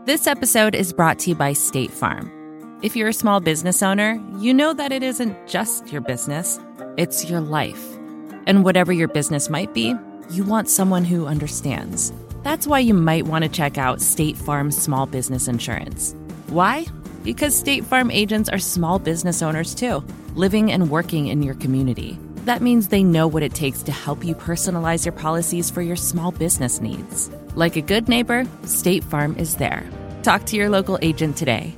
This episode is brought to you by State Farm. If you're a small business owner, you know that it isn't just your business, it's your life. And whatever your business might be, you want someone who understands. That's why you might want to check out State Farm Small Business Insurance. Why? Because State Farm agents are small business owners too, living and working in your community. That means they know what it takes to help you personalize your policies for your small business needs. Like a good neighbor, State Farm is there. Talk to your local agent today.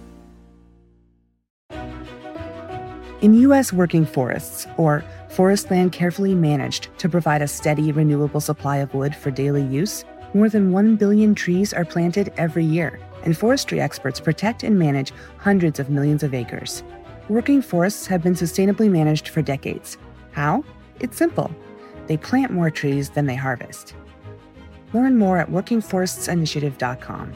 In U.S. working forests, or forest land carefully managed to provide a steady, renewable supply of wood for daily use, more than 1 billion trees are planted every year, and forestry experts protect and manage hundreds of millions of acres. Working forests have been sustainably managed for decades. How? It's simple. They plant more trees than they harvest. Learn more at workingforestsinitiative.com.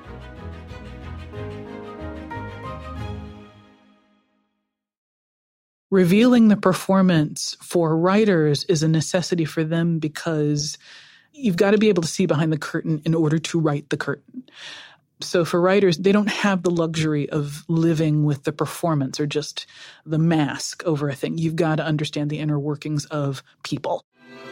Revealing the performance for writers is a necessity for them because you've got to be able to see behind the curtain in order to write the curtain. So for writers, they don't have the luxury of living with the performance or just the mask over a thing. You've got to understand the inner workings of people.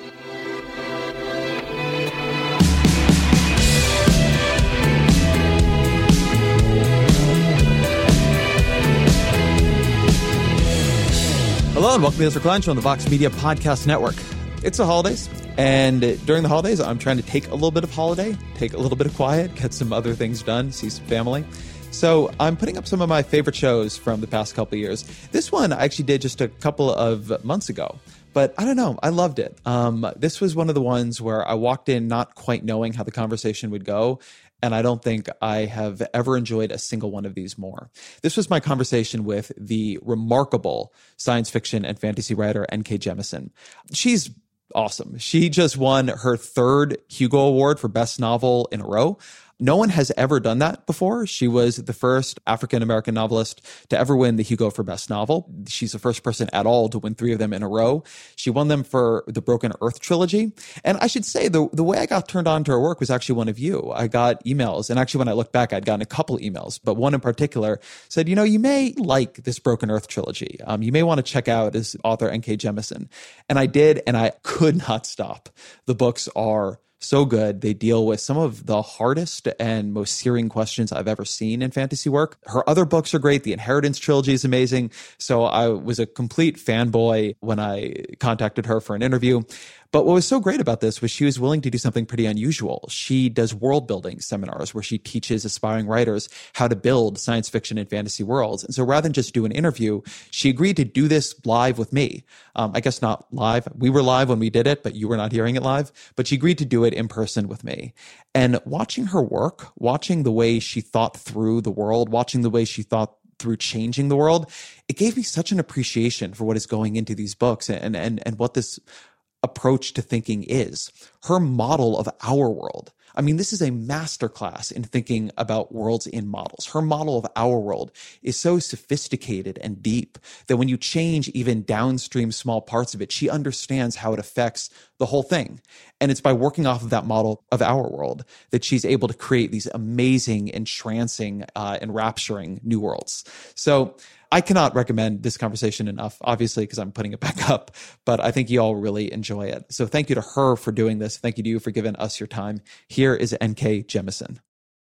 Hello and welcome to the Ezra Klein Show on the Vox Media Podcast Network. It's the holidays, and during the holidays, I'm trying to take a little bit of holiday, take a little bit of quiet, get some other things done, see some family. So I'm putting up some of my favorite shows from the past couple of years. This one I actually did just a couple of months ago, but I don't know, I loved it. This was one of the ones where I walked in not quite knowing how the conversation would go, and I don't think I have ever enjoyed a single one of these more. This was my conversation with the remarkable science fiction and fantasy writer N.K. Jemisin. She's awesome. She just won her third Hugo Award for Best Novel in a row. No one has ever done that before. She was the first African-American novelist to ever win the Hugo for Best Novel. She's the first person at all to win 3 of them in a row. She won them for the Broken Earth trilogy. And I should say, the way I got turned on to her work was actually one of you. I got emails. And actually, when I look back, I'd gotten a couple emails, but one in particular said, you may like this Broken Earth trilogy. You may want to check out this author, N.K. Jemisin. And I did, and I could not stop. The books are so good. They deal with some of the hardest and most searing questions I've ever seen in fantasy work. Her other books are great. The Inheritance trilogy is amazing. So I was a complete fanboy when I contacted her for an interview. But what was so great about this was she was willing to do something pretty unusual. She does world building seminars where she teaches aspiring writers how to build science fiction and fantasy worlds. And so rather than just do an interview, she agreed to do this live with me. I guess not live. We were live when we did it, but you were not hearing it live. But she agreed to do it in person with me. And watching her work, watching the way she thought through the world, watching the way she thought through changing the world, it gave me such an appreciation for what is going into these books and what this approach to thinking is. Her model of our world. I mean, this is a masterclass in thinking about worlds in models. Her model of our world is so sophisticated and deep that when you change even downstream small parts of it, she understands how it affects the whole thing. And it's by working off of that model of our world that she's able to create these amazing, entrancing, enrapturing new worlds. So I cannot recommend this conversation enough, obviously, because I'm putting it back up, but I think you all really enjoy it. So thank you to her for doing this. Thank you to you for giving us your time. Here is N.K. Jemisin.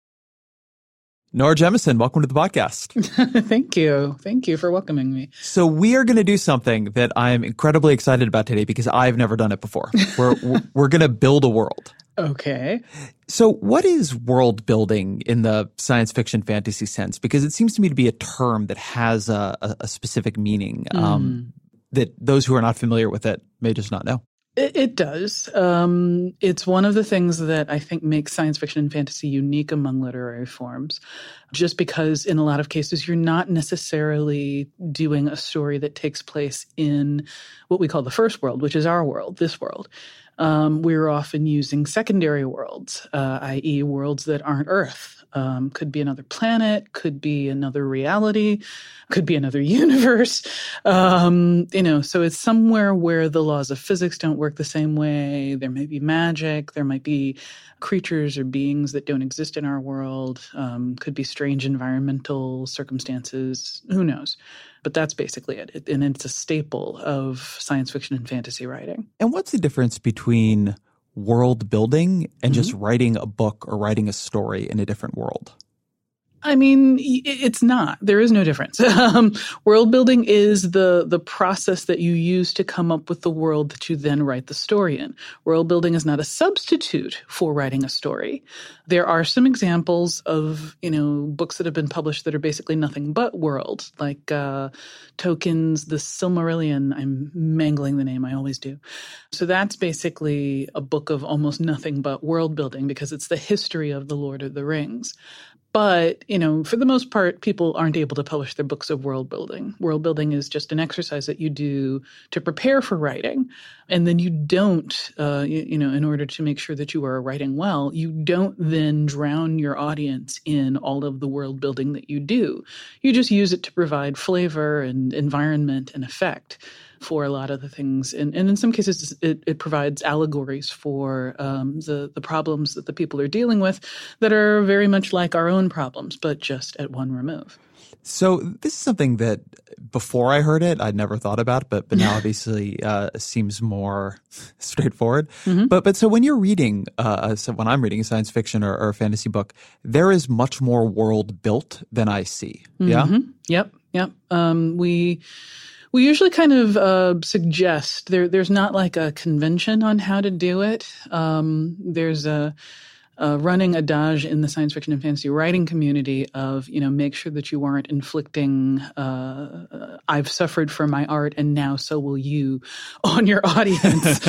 Nora Jemisin, welcome to the podcast. Thank you. Thank you for welcoming me. So we are going to do something that I'm incredibly excited about today because I've never done it before. We're going to build a world. Okay. So what is world building in the science fiction fantasy sense? Because it seems to me to be a term that has a specific meaning that those who are not familiar with it may just not know. It does. It's one of the things that I think makes science fiction and fantasy unique among literary forms, just because in a lot of cases, you're not necessarily doing a story that takes place in what we call the first world, which is our world, this world. We're often using secondary worlds, i.e. worlds that aren't Earth. Could be another planet, could be another reality, could be another universe. So it's somewhere where the laws of physics don't work the same way. There may be magic. There might be creatures or beings that don't exist in our world. Could be strange environmental circumstances. Who knows? But that's basically it. And it's a staple of science fiction and fantasy writing. And what's the difference between world building and just writing a book or writing a story in a different world? I mean, it's not. There is no difference. World building is the process that you use to come up with the world that you then write the story in. World building is not a substitute for writing a story. There are some examples of, books that have been published that are basically nothing but world, like Tolkien's The Silmarillion. I'm mangling the name. I always do. So that's basically a book of almost nothing but world building because it's the history of the Lord of the Rings. But, for the most part, people aren't able to publish their books of world building. World building is just an exercise that you do to prepare for writing. And then you don't, in order to make sure that you are writing well, you don't then drown your audience in all of the world building that you do. You just use it to provide flavor and environment and effect for a lot of the things. And in some cases, it provides allegories for the problems that the people are dealing with that are very much like our own problems, but just at one remove. So this is something that before I heard it, I'd never thought about, but now obviously seems more straightforward. But so when you're reading, when I'm reading a science fiction or a fantasy book, there is much more world built than I see. Yeah? Yep. We usually kind of suggest there's not like a convention on how to do it. There's a running adage in the science fiction and fantasy writing community of, make sure that you aren't inflicting I've suffered for my art and now so will you on your audience.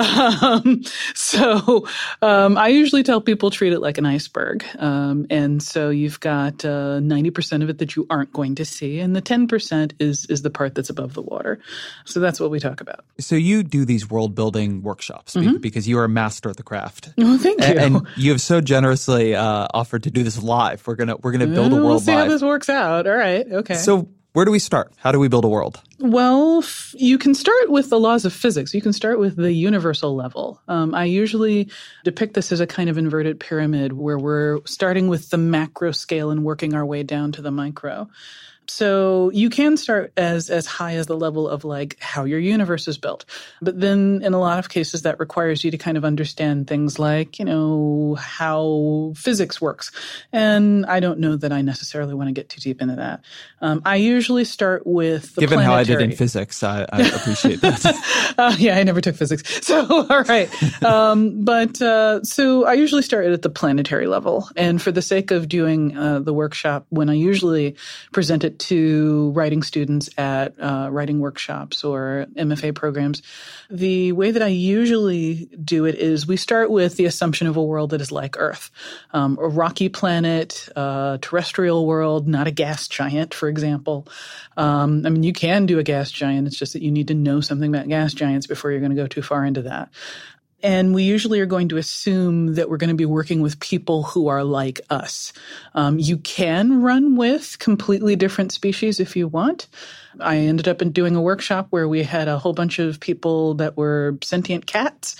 I usually tell people treat it like an iceberg. And so you've got 90% of it that you aren't going to see, and the 10% is the part that's above the water. So that's what we talk about. So you do these world building workshops because you are a master at the craft. Oh, thank you. And you have so generously offered to do this live. We're gonna build a world we'll see live. How this works out. All right. Okay. So where do we start? How do we build a world? Well, you can start with the laws of physics. You can start with the universal level. I usually depict this as a kind of inverted pyramid where we're starting with the macro scale and working our way down to the micro. So you can start as high as the level of like how your universe is built. But then in a lot of cases that requires you to kind of understand things like, how physics works. And I don't know that I necessarily want to get too deep into that. I usually start with the Given planetary. how I did in physics, I appreciate that. Yeah, I never took physics. So, all right. So I usually start at the planetary level. And for the sake of doing the workshop, when I usually present it to writing students at writing workshops or MFA programs, the way that I usually do it is we start with the assumption of a world that is like Earth, a rocky planet, terrestrial world, not a gas giant, for example. You can do a gas giant. It's just that you need to know something about gas giants before you're going to go too far into that. And we usually are going to assume that we're going to be working with people who are like us. You can run with completely different species if you want. I ended up doing a workshop where we had a whole bunch of people that were sentient cats.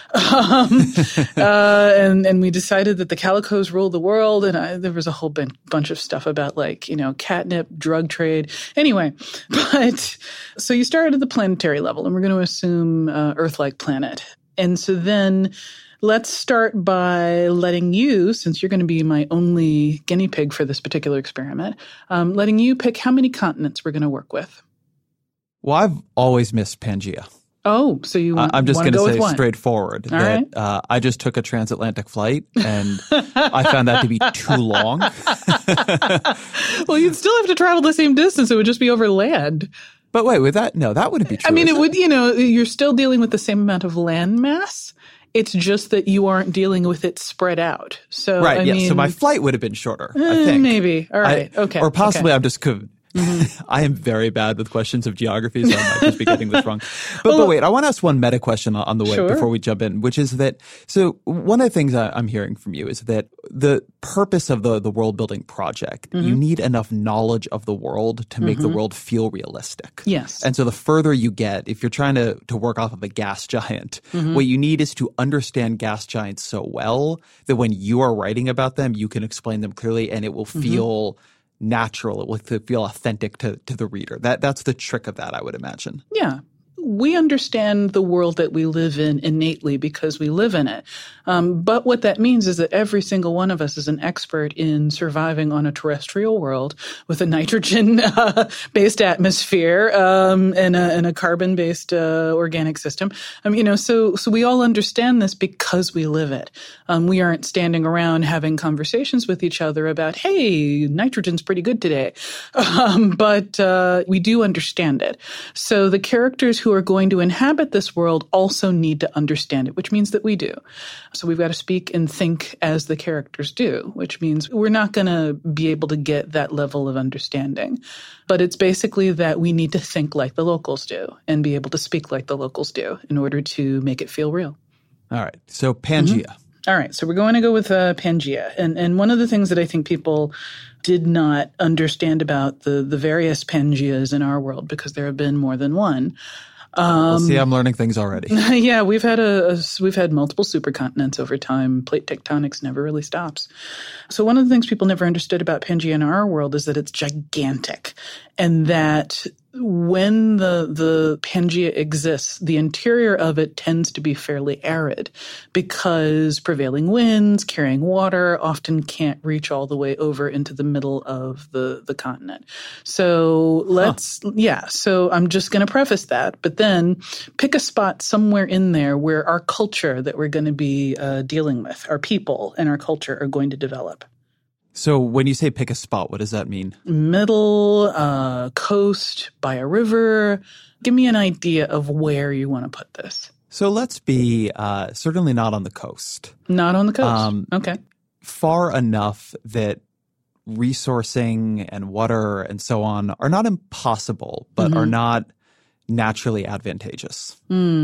And we decided that the calicos ruled the world. And there was a whole bunch of stuff about catnip, drug trade. Anyway, so you start at the planetary level and we're going to assume Earth-like planet. And so then let's start by letting you, since you're going to be my only guinea pig for this particular experiment, letting you pick how many continents we're going to work with. Well, I've always missed Pangea. Oh, so you want to go with one? I'm just going to say straightforward All that right. I just took a transatlantic flight and I found that to be too long. Well, you'd still have to travel the same distance. It would just be over land. But wait, that wouldn't be true. It would, you're still dealing with the same amount of land mass. It's just that you aren't dealing with it spread out. So, right, so my flight would have been shorter, I think. Maybe. All right, okay. Or possibly okay. I'm just I am very bad with questions of geography, so I might just be getting this wrong. But wait, I want to ask one meta question on the way before we jump in, which is that, so one of the things I'm hearing from you is that the purpose of the world building project, you need enough knowledge of the world to make the world feel realistic. Yes. And so the further you get, if you're trying to work off of a gas giant, what you need is to understand gas giants so well that when you are writing about them, you can explain them clearly and it will feel natural. It will feel authentic to the reader. That's the trick of that, I would imagine. Yeah. We understand the world that we live in innately because we live in it. But what that means is that every single one of us is an expert in surviving on a terrestrial world with a nitrogen-based atmosphere and a carbon-based organic system. So we all understand this because we live it. We aren't standing around having conversations with each other about, hey, nitrogen's pretty good today. But we do understand it. So the characters who are going to inhabit this world also need to understand it, which means that we do. So we've got to speak and think as the characters do, which means we're not going to be able to get that level of understanding. But it's basically that we need to think like the locals do and be able to speak like the locals do in order to make it feel real. All right. So Pangaea. All right. So we're going to go with Pangaea. And one of the things that I think people did not understand about the various Pangaeas in our world, because there have been more than one. See, I'm learning things already. Yeah, we've had multiple supercontinents over time. Plate tectonics never really stops. So one of the things people never understood about Pangaea in our world is that it's gigantic, and that when the Pangaea exists, the interior of it tends to be fairly arid because prevailing winds carrying water often can't reach all the way over into the middle of the continent. So so I'm just going to preface that, but then pick a spot somewhere in there where our culture that we're going to be dealing with, our people and our culture are going to develop. So when you say pick a spot, what does that mean? Middle, coast, by a river. Give me an idea of where you want to put this. So let's be certainly not on the coast. Not on the coast. Okay. Far enough that resourcing and water and so on are not impossible, but are not naturally advantageous.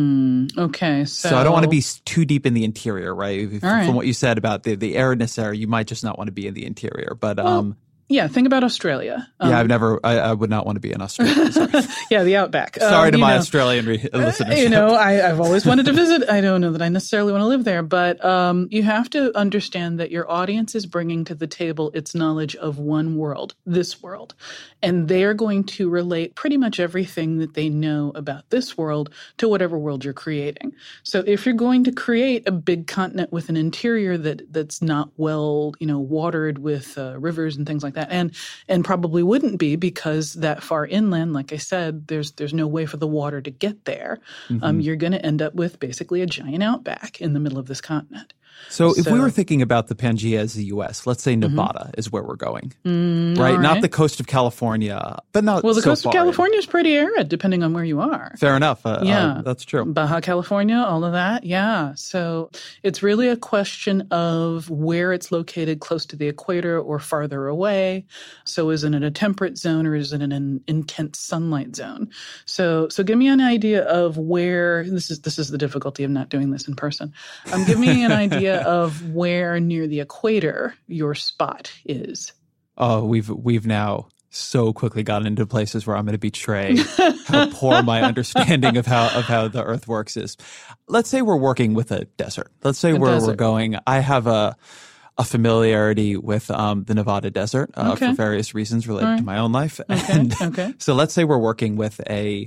Okay. So I don't want to be too deep in the interior, right? Right. From what you said about the aridness there, you might just not want to be in the interior. But yeah, think about Australia. I would not want to be in Australia. Sorry. Yeah, the outback. Sorry to my Australian listeners. I've always wanted to visit. I don't know that I necessarily want to live there, but you have to understand that your audience is bringing to the table its knowledge of one world, this world, and they are going to relate pretty much everything that they know about this world to whatever world you're creating. So if you're going to create a big continent with an interior that's not well, watered with rivers and things like that, and probably wouldn't be because that far inland, like I said, there's no way for the water to get there. You're going to end up with basically a giant outback in the middle of this continent. So if we were thinking about the Pangaea as the U.S., let's say Nevada is where we're going, right? Not the coast of California, but not Well, the so coast of California is pretty arid, depending on where you are. Fair enough. That's true. Baja California, all of that. Yeah. So it's really a question of where it's located, close to the equator or farther away. So is it in a temperate zone or is it in an intense sunlight zone? So give me an idea of where, this is the difficulty of not doing this in person. Give me an idea of where near the equator your spot is. Oh, we've now so quickly gotten into places where I'm going to betray how poor my understanding of how the Earth works is. Let's say we're working with a desert. Let's say we're going. I have a familiarity with the Nevada desert for various reasons related to my own life. Okay. So let's say we're working with a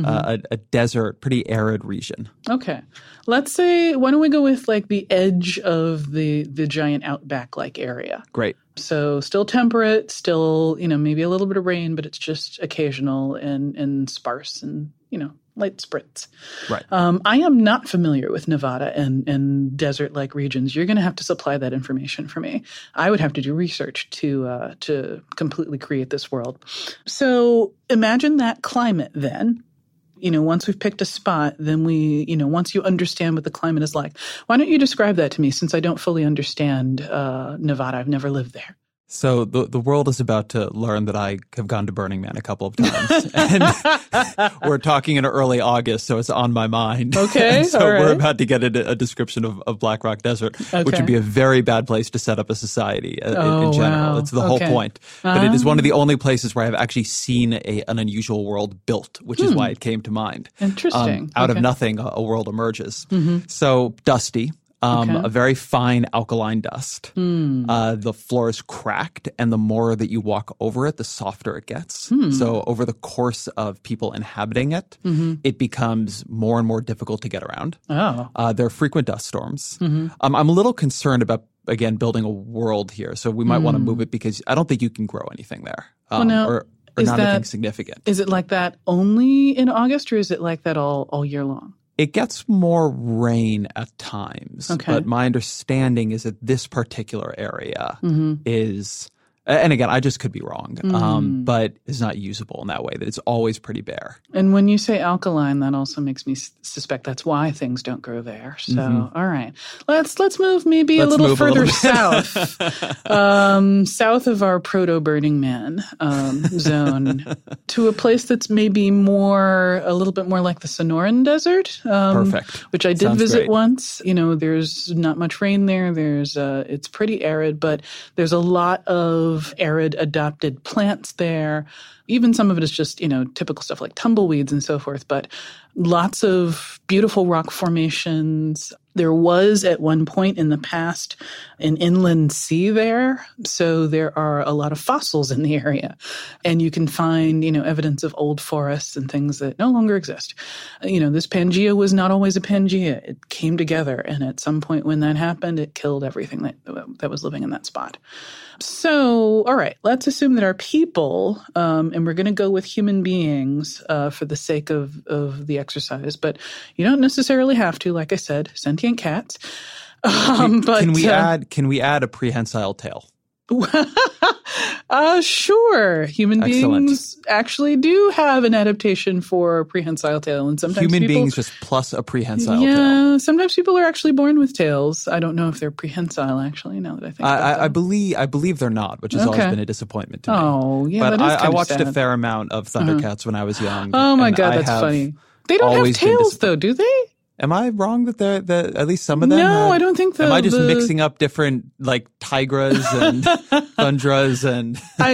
desert, pretty arid region. Okay. Let's say, why don't we go with like the edge of the giant outback-like area? Great. So still temperate, still, maybe a little bit of rain, but it's just occasional and sparse and, light spritz. Right. I am not familiar with Nevada and desert-like regions. You're going to have to supply that information for me. I would have to do research to completely create this world. So imagine that climate then. Once we've picked a spot, then once you understand what the climate is like, why don't you describe that to me since I don't fully understand Nevada? I've never lived there. So the world is about to learn that I have gone to Burning Man a couple of times. And we're talking in early August, so it's on my mind. Okay, so all right. We're about to get a description of Black Rock Desert, which would be a very bad place to set up a society in general. Wow. It's the whole point. But it is one of the only places where I've actually seen an unusual world built, which is why it came to mind. Interesting. Out of nothing, a world emerges. So dusty. A very fine alkaline dust. The floor is cracked, and the more that you walk over it, the softer it gets. So over the course of people inhabiting it, it becomes more and more difficult to get around. There are frequent dust storms. I'm a little concerned about, again, building a world here. So we might want to move it because I don't think you can grow anything there. Or not anything significant. Is it like that only in August, or is it like that all year long? It gets more rain at times, but my understanding is that this particular area is, and again, I just could be wrong, but is not usable in that way, that it's always pretty bare. And when you say alkaline, that also makes me suspect that's why things don't grow there. So, all right. Let's move maybe a little further south, south of our proto-Burning Man zone, to a place that's maybe a little bit more like the Sonoran Desert. Perfect. Which I did Sounds visit great. once. You know, there's not much rain there. It's pretty arid, but there's a lot of arid adopted plants there. Even some of it is just, typical stuff like tumbleweeds and so forth, but lots of beautiful rock formations. There was at one point in the past an inland sea there, so there are a lot of fossils in the area. And you can find, evidence of old forests and things that no longer exist. This Pangea was not always a Pangea. It came together, and at some point when that happened, it killed everything that was living in that spot. So, all right, let's assume that our people, and we're going to go with human beings for the sake of the exercise, but you don't necessarily have to, like I said, sentient cats. But can we add a prehensile tail? Sure. Human Excellent. beings actually do have an adaptation for prehensile tail, and sometimes human beings just plus a prehensile tail. Yeah, sometimes people are actually born with tails. I don't know if they're prehensile, actually, now that I think about it. I believe they're not, which has always been a disappointment to me. Oh, yeah, but that is kind I of watched sad. a fair amount of Thundercats when I was young. Oh my God, and that's funny. They don't have tails, though, do they? Am I wrong that at least some of them? No, I don't think am I just mixing up different tigras and thundras and?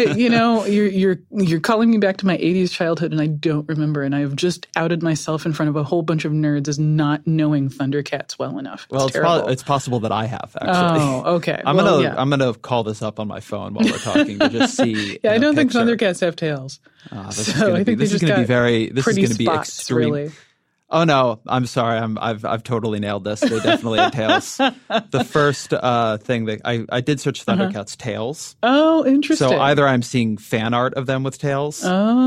You're calling me back to my 80s childhood, and I don't remember, and I've just outed myself in front of a whole bunch of nerds as not knowing Thundercats well enough. Well, it's possible that I have actually. Oh, okay. I'm gonna call this up on my phone while we're talking to just see. Yeah, I don't think Thundercats have tails. This is going to be extreme. Really. Oh no, I'm sorry. I've totally nailed this. They definitely have tails. The first thing that I did search Thundercats tails. Oh, interesting. So either I'm seeing fan art of them with tails,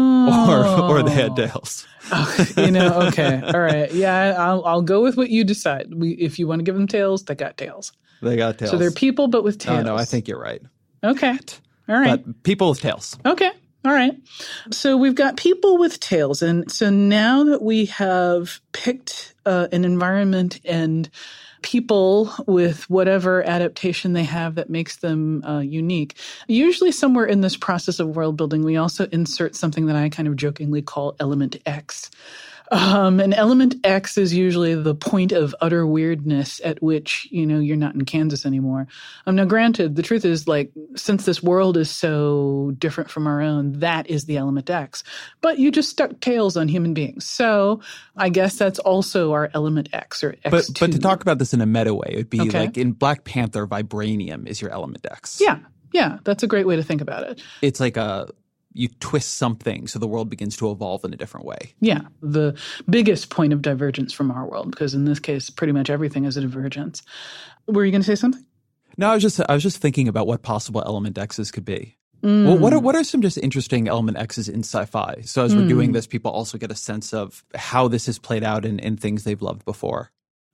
or they had tails. Okay, all right. Yeah, I'll go with what you decide. If you want to give them tails, they got tails. They got tails. So they're people, but with tails. No, I think you're right. Okay, all right. But people with tails. Okay. All right. So we've got people with tails. And so now that we have picked an environment and people with whatever adaptation they have that makes them unique, usually somewhere in this process of world building, we also insert something that I kind of jokingly call element X. And element X is usually the point of utter weirdness at which, you're not in Kansas anymore. Now, granted, the truth is, since this world is so different from our own, that is the element X. But you just stuck tails on human beings. So I guess that's also our element X or X2. But to talk about this in a meta way, it would be like in Black Panther, vibranium is your element X. Yeah, that's a great way to think about it. It's like you twist something so the world begins to evolve in a different way. Yeah, the biggest point of divergence from our world, because in this case, pretty much everything is a divergence. Were you going to say something? No, I was just thinking about what possible element X's could be. Well, what are some just interesting element X's in sci-fi? So as we're doing this, people also get a sense of how this has played out in things they've loved before.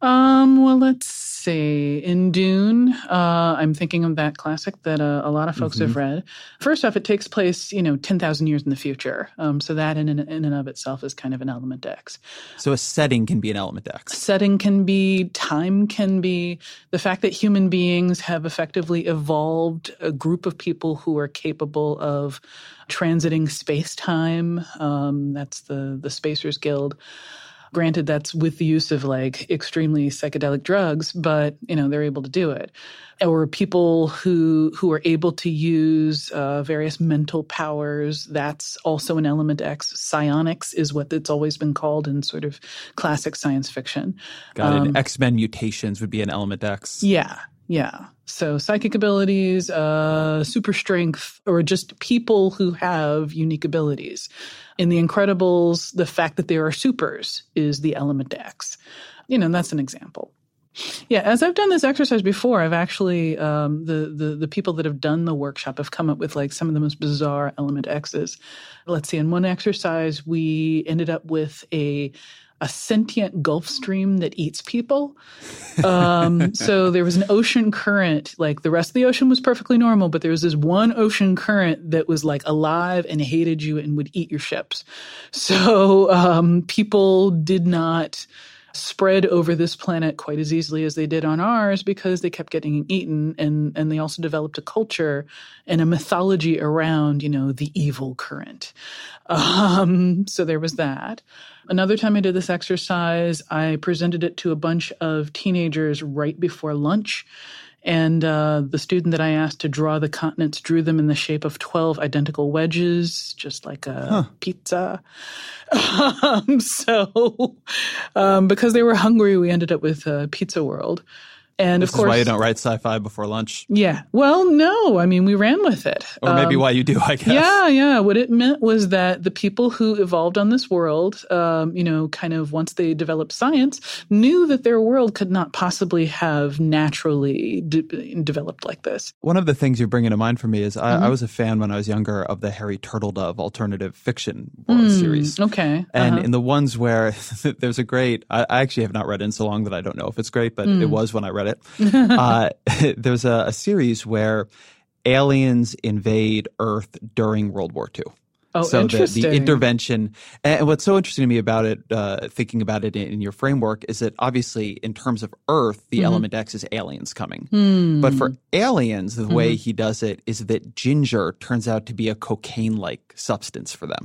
Well, let's see. In Dune, I'm thinking of that classic that a lot of folks have read. First off, it takes place, 10,000 years in the future. So that in and of itself is kind of an element X. So a setting can be an element X. Setting can be, time can be. The fact that human beings have effectively evolved a group of people who are capable of transiting space-time. That's the Spacers Guild. Granted, that's with the use of like extremely psychedelic drugs, but they're able to do it. Or people who are able to use various mental powers. That's also an element X. Psionics is what it's always been called in sort of classic science fiction. Got it. X-Men mutations would be an element X. Yeah. So psychic abilities, super strength, or just people who have unique abilities. In The Incredibles, the fact that there are supers is the element X. That's an example. Yeah, as I've done this exercise before, I've actually, the people that have done the workshop have come up with like some of the most bizarre element X's. Let's see, in one exercise, we ended up with a sentient Gulf Stream that eats people. So there was an ocean current, like the rest of the ocean was perfectly normal, but there was this one ocean current that was like alive and hated you and would eat your ships. So people did not spread over this planet quite as easily as they did on ours because they kept getting eaten, and they also developed a culture and a mythology around, the evil current. So there was that. Another time I did this exercise, I presented it to a bunch of teenagers right before lunch. And the student that I asked to draw the continents drew them in the shape of 12 identical wedges, just like a pizza. So because they were hungry, we ended up with Pizza World. And this of course, is why you don't write sci-fi before lunch. Yeah. Well, no. I mean, we ran with it. Or maybe why you do, I guess. Yeah. What it meant was that the people who evolved on this world, kind of once they developed science, knew that their world could not possibly have naturally developed like this. One of the things you're bringing to mind for me is I was a fan when I was younger of the Harry Turtledove alternative fiction series. Okay. And in the ones where there's a great, I actually have not read it in so long that I don't know if it's great, but it was when I read it. There's a series where aliens invade Earth during World War II. Oh, so interesting. the intervention, and what's so interesting to me about it, thinking about it in your framework, is that obviously in terms of Earth, the element X is aliens coming. But for aliens, the way he does it is that ginger turns out to be a cocaine-like substance for them.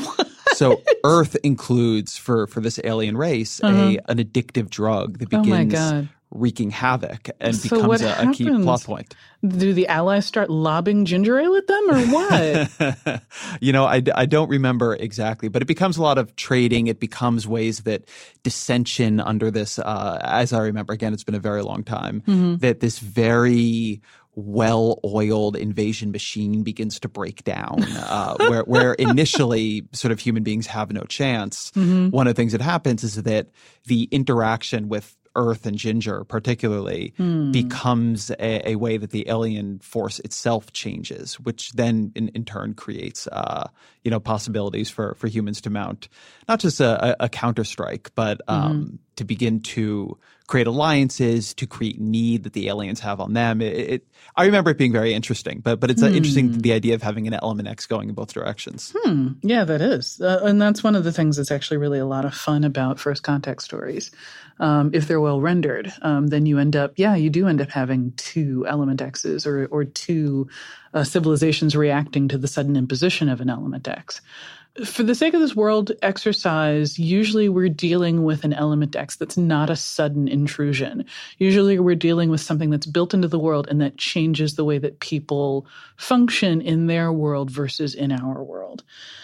So Earth includes for this alien race an addictive drug that begins wreaking havoc and So becomes what a key plot point. Do the Allies start lobbing ginger ale at them or what? I don't remember exactly, but it becomes a lot of trading. It becomes ways that dissension under this, as I remember, again, it's been a very long time, that this very well-oiled invasion machine begins to break down, where initially sort of human beings have no chance. One of the things that happens is that the interaction with Earth and ginger particularly becomes a way that the alien force itself changes, which then in turn creates possibilities for humans to mount not just a counterstrike, but to begin to create alliances, to create need that the aliens have on them. I remember it being very interesting, but it's interesting, the idea of having an element X going in both directions. Yeah, that is. And that's one of the things that's actually really a lot of fun about first contact stories. If they're well rendered, then you do end up having two element X's or two civilizations reacting to the sudden imposition of an element X. For the sake of this world exercise, usually we're dealing with an element X that's not a sudden intrusion. Usually we're dealing with something that's built into the world and that changes the way that people function in their world versus in our world.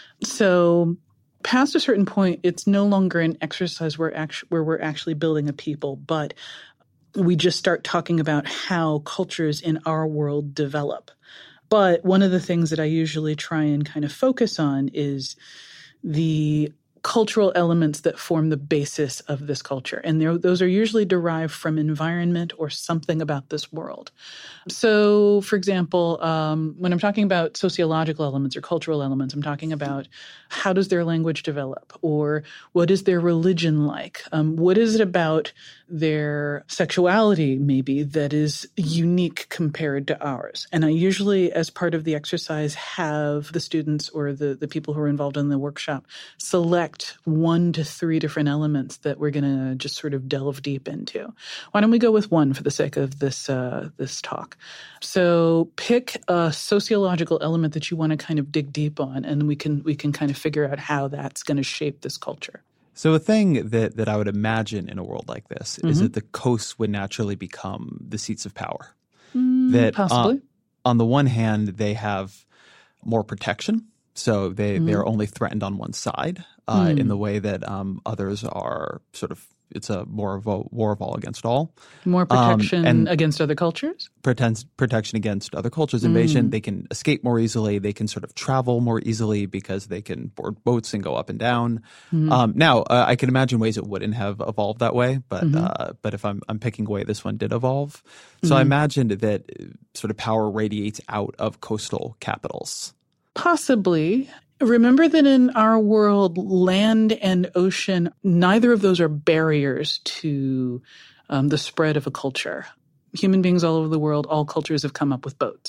So past a certain point, it's no longer an exercise where we're actually building a people, but we just start talking about how cultures in our world develop. But one of the things that I usually try and kind of focus on is the cultural elements that form the basis of this culture. And those are usually derived from environment or something about this world. So, for example, when I'm talking about sociological elements or cultural elements, I'm talking about how does their language develop, or what is their religion like? What is it about their sexuality, maybe, that is unique compared to ours? And I usually, as part of the exercise, have the students or the people who are involved in the workshop select 1 to 3 different elements that we're going to just sort of delve deep into. Why don't we go with one for the sake of this talk? So pick a sociological element that you want to kind of dig deep on, and we can kind of figure out how that's going to shape this culture. So a thing that I would imagine in a world like this is that the coasts would naturally become the seats of power. Possibly. On the one hand, they have more protection. So they're only threatened on one side in the way that others are sort of, it's more of a war of all against all. More protection and against other cultures? Protection against other cultures. Invasion, they can escape more easily. They can sort of travel more easily because they can board boats and go up and down. Now, I can imagine ways it wouldn't have evolved that way, but if I'm picking a way this one did evolve. So I imagined that sort of power radiates out of coastal capitals. Possibly. Remember that in our world, land and ocean, neither of those are barriers to the spread of a culture. Human beings all over the world, all cultures have come up with boats.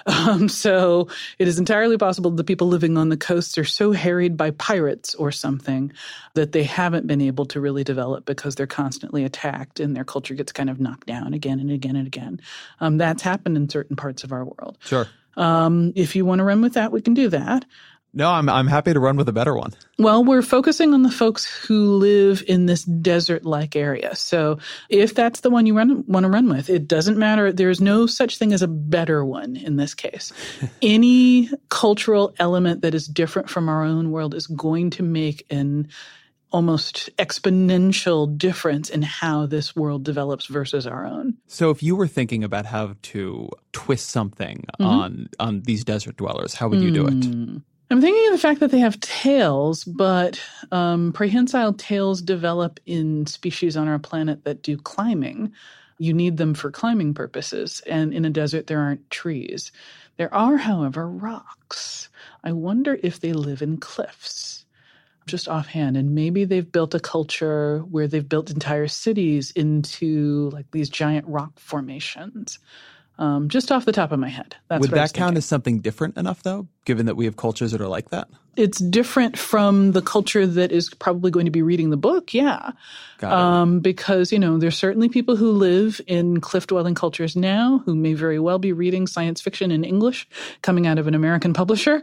So it is entirely possible that the people living on the coasts are so harried by pirates or something that they haven't been able to really develop because they're constantly attacked and their culture gets kind of knocked down again and again and again. That's happened in certain parts of our world. Sure. If you want to run with that, we can do that. No, I'm happy to run with a better one. Well, we're focusing on the folks who live in this desert-like area. So if that's the one you want to run with, it doesn't matter. There's no such thing as a better one in this case. Any cultural element that is different from our own world is going to make an almost exponential difference in how this world develops versus our own. So if you were thinking about how to twist something on these desert dwellers, how would you do it? I'm thinking of the fact that they have tails, but prehensile tails develop in species on our planet that do climbing. You need them for climbing purposes, and in a desert there aren't trees. There are, however, rocks. I wonder if they live in cliffs. Just offhand, and maybe they've built a culture where they've built entire cities into like these giant rock formations. Just off the top of my head. That's Would what I was that count thinking. as something different enough, though, given that we have cultures that are like that? It's different from the culture that is probably going to be reading the book, yeah. Got it. Because, there's certainly people who live in cliff-dwelling cultures now who may very well be reading science fiction in English coming out of an American publisher.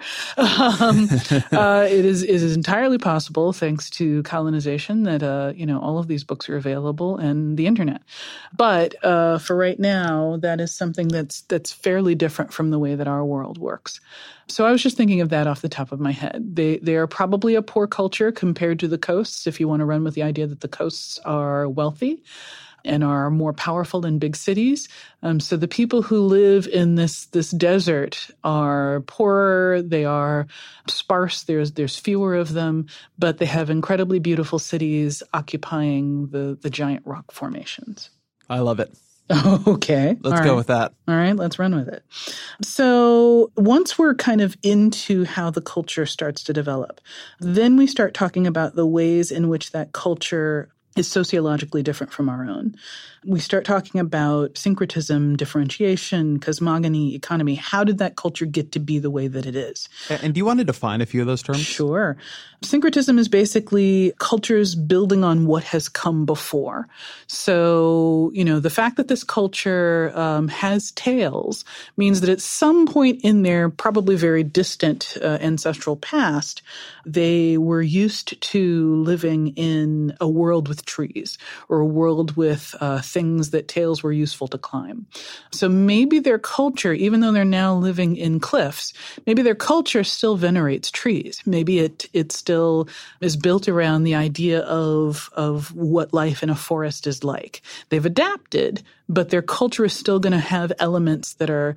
It is entirely possible, thanks to colonization, that, all of these books are available and the internet. But for right now, that is something that's fairly different from the way that our world works. So I was just thinking of that off the top of my head. They are probably a poor culture compared to the coasts, if you want to run with the idea that the coasts are wealthy and are more powerful than big cities. So the people who live in this desert are poorer, they are sparse, there's fewer of them, but they have incredibly beautiful cities occupying the giant rock formations. I love it. Okay. Let's go with that. All right, let's run with it. So once we're kind of into how the culture starts to develop, then we start talking about the ways in which that culture is sociologically different from our own. We start talking about syncretism, differentiation, cosmogony, economy. How did that culture get to be the way that it is? And do you want to define a few of those terms? Sure. Syncretism is basically cultures building on what has come before. So, the fact that this culture has tails means that at some point in their probably very distant ancestral past, they were used to living in a world with trees or a world with things that tails were useful to climb. So maybe their culture, even though they're now living in cliffs, maybe their culture still venerates trees. Maybe it still is built around the idea of what life in a forest is like. They've adapted, but their culture is still going to have elements that are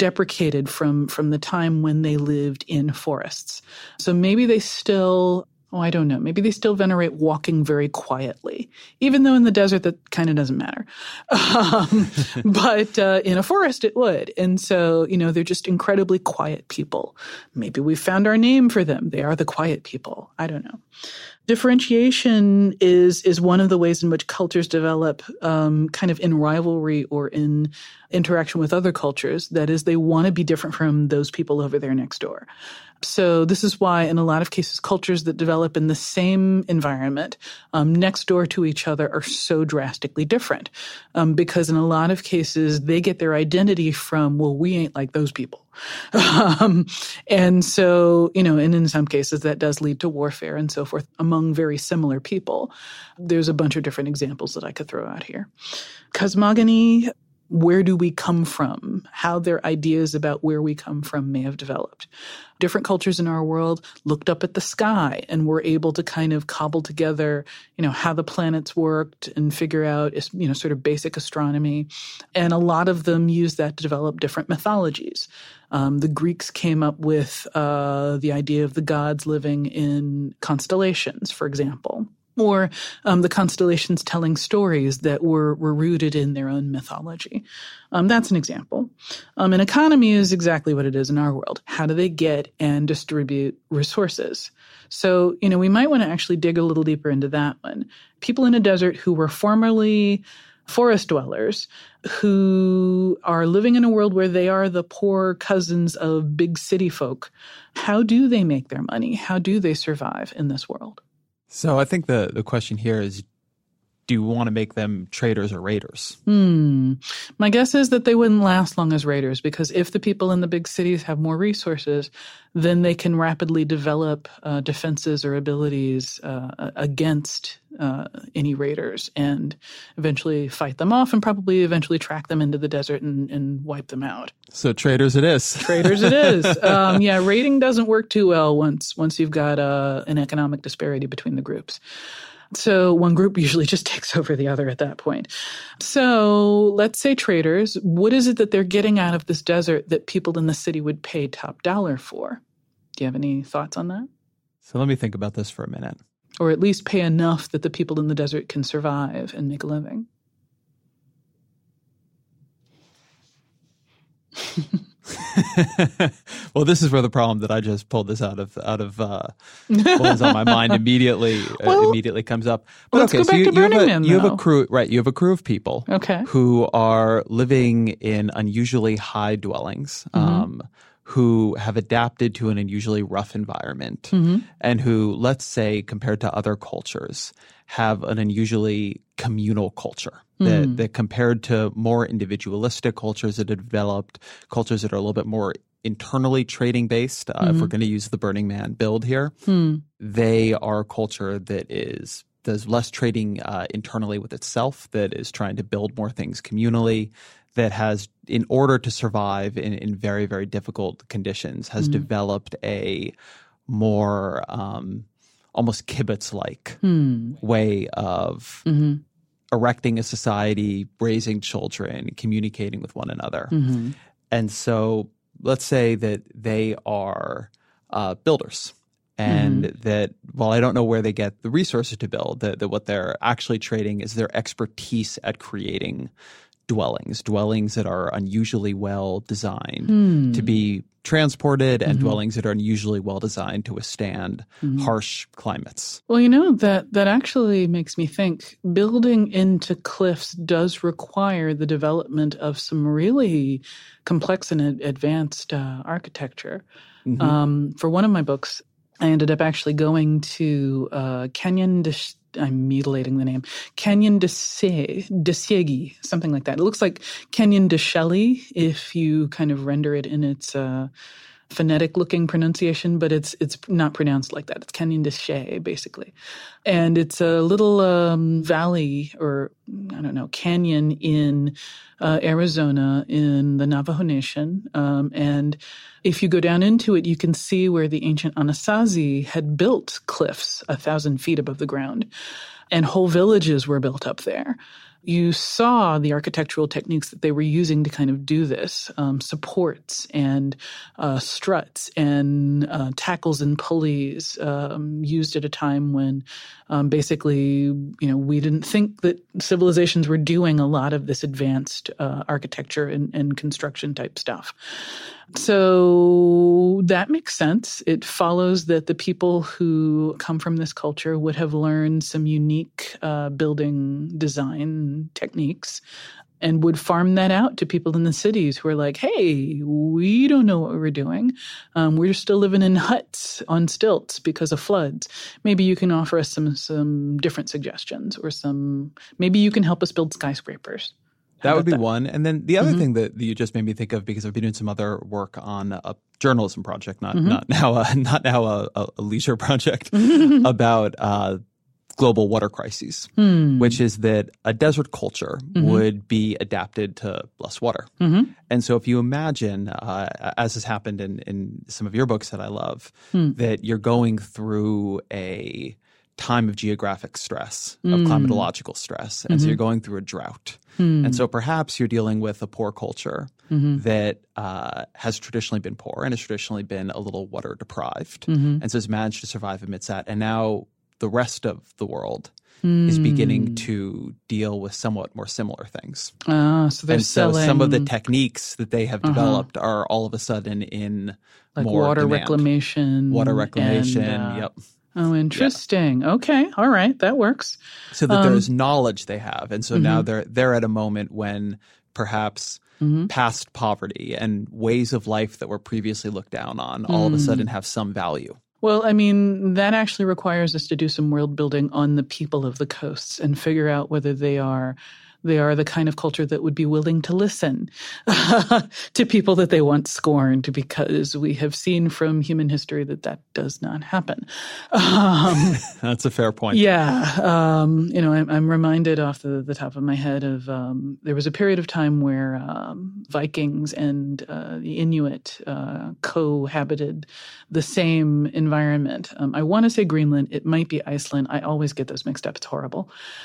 deprecated from the time when they lived in forests. So maybe they still Oh, I don't know. Maybe they still venerate walking very quietly, even though in the desert that kind of doesn't matter. But in a forest it would. And so, they're just incredibly quiet people. Maybe we found our name for them. They are the quiet people. I don't know. Differentiation is one of the ways in which cultures develop kind of in rivalry or in interaction with other cultures. That is, they want to be different from those people over there next door. So this is why in a lot of cases, cultures that develop in the same environment next door to each other are so drastically different because in a lot of cases, they get their identity from, well, we ain't like those people. And so, and in some cases that does lead to warfare and so forth among very similar people. There's a bunch of different examples that I could throw out here. Cosmogony, where do we come from? How their ideas about where we come from may have developed. Different cultures in our world looked up at the sky and were able to kind of cobble together, how the planets worked and figure out, sort of basic astronomy. And a lot of them used that to develop different mythologies. The Greeks came up with the idea of the gods living in constellations, for example. Or the constellations telling stories that were rooted in their own mythology. That's an example. An economy is exactly what it is in our world. How do they get and distribute resources? So, we might want to actually dig a little deeper into that one. People in a desert who were formerly forest dwellers who are living in a world where they are the poor cousins of big city folk. How do they make their money? How do they survive in this world? So I think the question here is, do you want to make them traders or raiders? My guess is that they wouldn't last long as raiders because if the people in the big cities have more resources, then they can rapidly develop defenses or abilities against any raiders and eventually fight them off and probably eventually track them into the desert and wipe them out. So traders it is. Traders it is. Raiding doesn't work too well once you've got an economic disparity between the groups. So one group usually just takes over the other at that point. So let's say traders, what is it that they're getting out of this desert that people in the city would pay top dollar for? Do you have any thoughts on that? So let me think about this for a minute. Or at least pay enough that the people in the desert can survive and make a living. Well, this is where the problem that I just pulled this out of what was on my mind immediately comes up. But let's go back to Burning Man, you have a crew, right? You have a crew of people, okay, who are living in unusually high dwellings, who have adapted to an unusually rough environment, and who, let's say, compared to other cultures, have an unusually communal culture. That compared to more individualistic cultures that have developed, cultures that are a little bit more internally trading based, if we're going to use the Burning Man build here, they are a culture that does less trading internally with itself, that is trying to build more things communally, that has, in order to survive in very, very difficult conditions, has developed a more almost kibbutz-like way of erecting a society, raising children, communicating with one another. And so let's say that they are builders. And that while I don't know where they get the resources to build, that what they're actually trading is their expertise at creating dwellings that are unusually well designed to be transported and dwellings that are unusually well designed to withstand harsh climates. Well, that actually makes me think building into cliffs does require the development of some really complex and advanced architecture. For one of my books, I ended up actually going to Canyon I'm mutilating the name. Canyon de Siegi, something like that. It looks like Canyon de Shelly if you kind of render it in its phonetic-looking pronunciation, but it's not pronounced like that. It's Canyon de Shay, basically. And it's a little valley or, canyon in Arizona in the Navajo Nation. And if you go down into it, you can see where the ancient Anasazi had built cliffs 1,000 feet above the ground. And whole villages were built up there. you saw the architectural techniques that they were using to kind of do this, supports and struts and tackles and pulleys used at a time when basically, we didn't think that civilizations were doing a lot of this advanced architecture and construction type stuff. So that makes sense. It follows that the people who come from this culture would have learned some unique building design techniques and would farm that out to people in the cities who are like, hey, we don't know what we're doing. We're still living in huts on stilts because of floods. Maybe you can offer us some different suggestions, or maybe you can help us build skyscrapers. That would be one. And then the other thing that you just made me think of, because I've been doing some other work on a journalism project, not now a leisure project, about global water crises, which is that a desert culture would be adapted to less water. And so if you imagine, as has happened in some of your books that I love, that you're going through a time of geographic stress, of climatological stress. And so you're going through a drought. And so perhaps you're dealing with a poor culture that has traditionally been poor and has traditionally been a little water deprived. And so has managed to survive amidst that. And now the rest of the world is beginning to deal with somewhat more similar things. So they're so some of the techniques that they have developed are all of a sudden in like more water demand. reclamation. Water reclamation, yep. Oh, interesting. Yeah. Okay. All right. That works. So that there's knowledge they have. And so now they're at a moment when perhaps past poverty and ways of life that were previously looked down on all of a sudden have some value. Well, I mean, that actually requires us to do some world building on the people of the coasts and figure out whether they are the kind of culture that would be willing to listen to people that they once scorned, because we have seen from human history that does not happen. That's a fair point. Yeah. I'm reminded off the top of my head of there was a period of time where Vikings and the Inuit cohabited the same environment. I want to say Greenland. It might be Iceland. I always get those mixed up. It's horrible.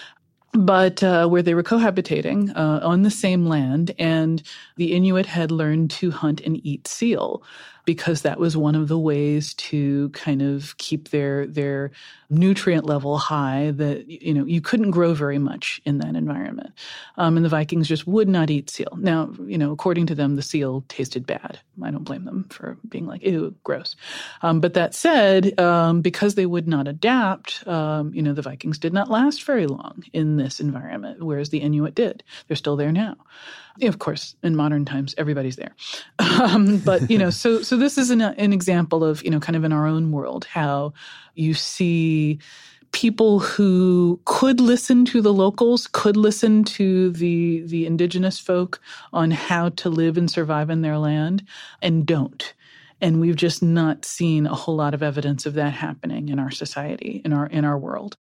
But where they were cohabitating on the same land, and the Inuit had learned to hunt and eat seal, because that was one of the ways to kind of keep their nutrient level high, that, you couldn't grow very much in that environment. And the Vikings just would not eat seal. Now, according to them, the seal tasted bad. I don't blame them for being like, ew, gross. But that said, because they would not adapt, the Vikings did not last very long in this environment, whereas the Inuit did. They're still there now. Of course, in modern times, everybody's there. But, so this is an example of, kind of in our own world, how you see people who could listen to the locals, could listen to the indigenous folk on how to live and survive in their land, and don't. And we've just not seen a whole lot of evidence of that happening in our society, in our world.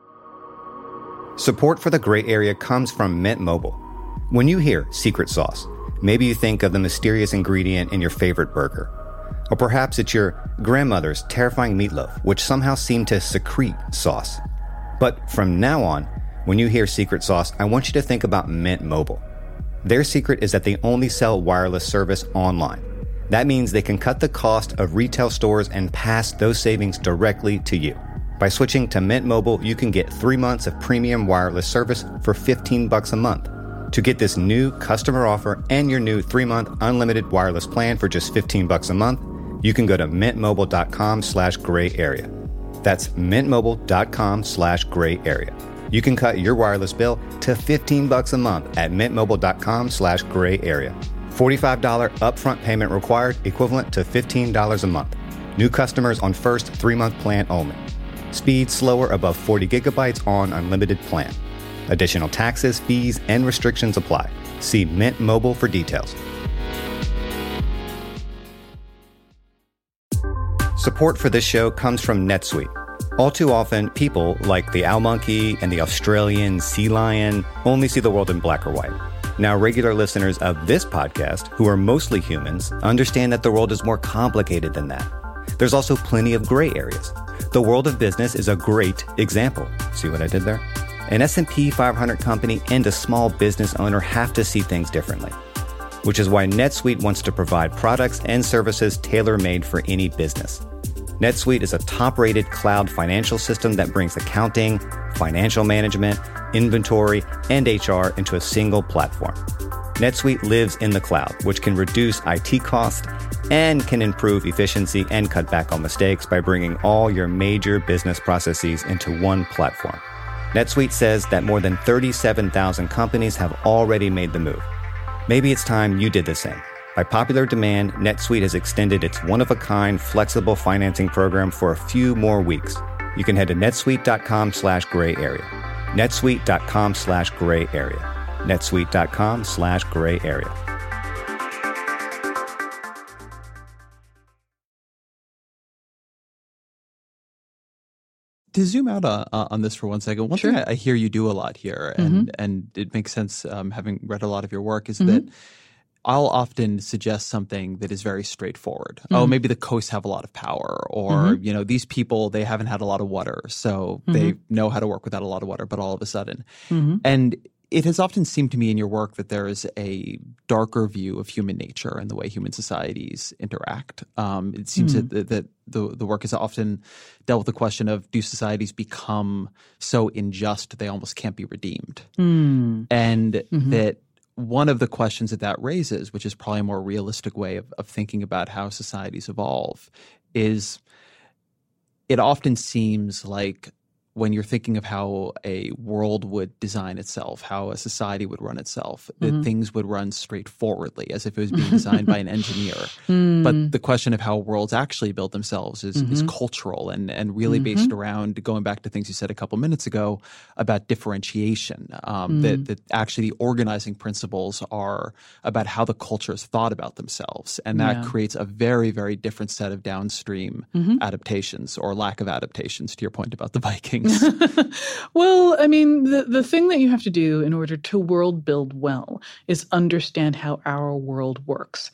Support for the Gray Area comes from Mint Mobile. When you hear secret sauce, maybe you think of the mysterious ingredient in your favorite burger. Or perhaps it's your grandmother's terrifying meatloaf, which somehow seemed to secrete sauce. But from now on, when you hear secret sauce, I want you to think about Mint Mobile. Their secret is that they only sell wireless service online. That means they can cut the cost of retail stores and pass those savings directly to you. By switching to Mint Mobile, you can get 3 months of premium wireless service for $15 a month. To get this new customer offer and your new 3-month unlimited wireless plan for just $15 a month, you can go to mintmobile.com/gray area. That's mintmobile.com/gray area. You can cut your wireless bill to $15 a month at mintmobile.com/gray area. $45 upfront payment required, equivalent to $15 a month. New customers on first 3-month plan only. Speed slower above 40 gigabytes on unlimited plan. Additional taxes, fees, and restrictions apply. See Mint Mobile for details. Support for this show comes from NetSuite. All too often, people like the owl monkey and the Australian sea lion only see the world in black or white. Now, regular listeners of this podcast, who are mostly humans, understand that the world is more complicated than that. There's also plenty of gray areas. The world of business is a great example. See what I did there? An S&P 500 company and a small business owner have to see things differently, which is why NetSuite wants to provide products and services tailor-made for any business. NetSuite is a top-rated cloud financial system that brings accounting, financial management, inventory, and HR into a single platform. NetSuite lives in the cloud, which can reduce IT costs and can improve efficiency and cut back on mistakes by bringing all your major business processes into one platform. NetSuite says that more than 37,000 companies have already made the move. Maybe it's time you did the same. By popular demand, NetSuite has extended its one-of-a-kind flexible financing program for a few more weeks. You can head to netsuite.com/gray area. netsuite.com/gray area. netsuite.com/gray area. To zoom out on this for one second, one thing I hear you do a lot here, and it makes sense having read a lot of your work, is that I'll often suggest something that is very straightforward. Oh, maybe the coasts have a lot of power, or, these people, they haven't had a lot of water, so they know how to work without a lot of water, but all of a sudden. And it has often seemed to me in your work that there is a darker view of human nature and the way human societies interact. It seems that the work has often dealt with the question of, do societies become so unjust they almost can't be redeemed? And that one of the questions that raises, which is probably a more realistic way of thinking about how societies evolve, is it often seems like when you're thinking of how a world would design itself, how a society would run itself, that things would run straightforwardly as if it was being designed by an engineer. But the question of how worlds actually build themselves is cultural and really based around, going back to things you said a couple minutes ago about differentiation, that actually the organizing principles are about how the cultures thought about themselves. And that creates a very, very different set of downstream adaptations, or lack of adaptations, to your point about the Vikings. Well, I mean, the thing that you have to do in order to world build well is understand how our world works.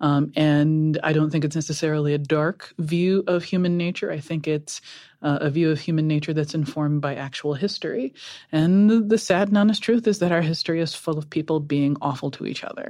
And I don't think it's necessarily a dark view of human nature. I think it's a view of human nature that's informed by actual history. And the sad and honest truth is that our history is full of people being awful to each other.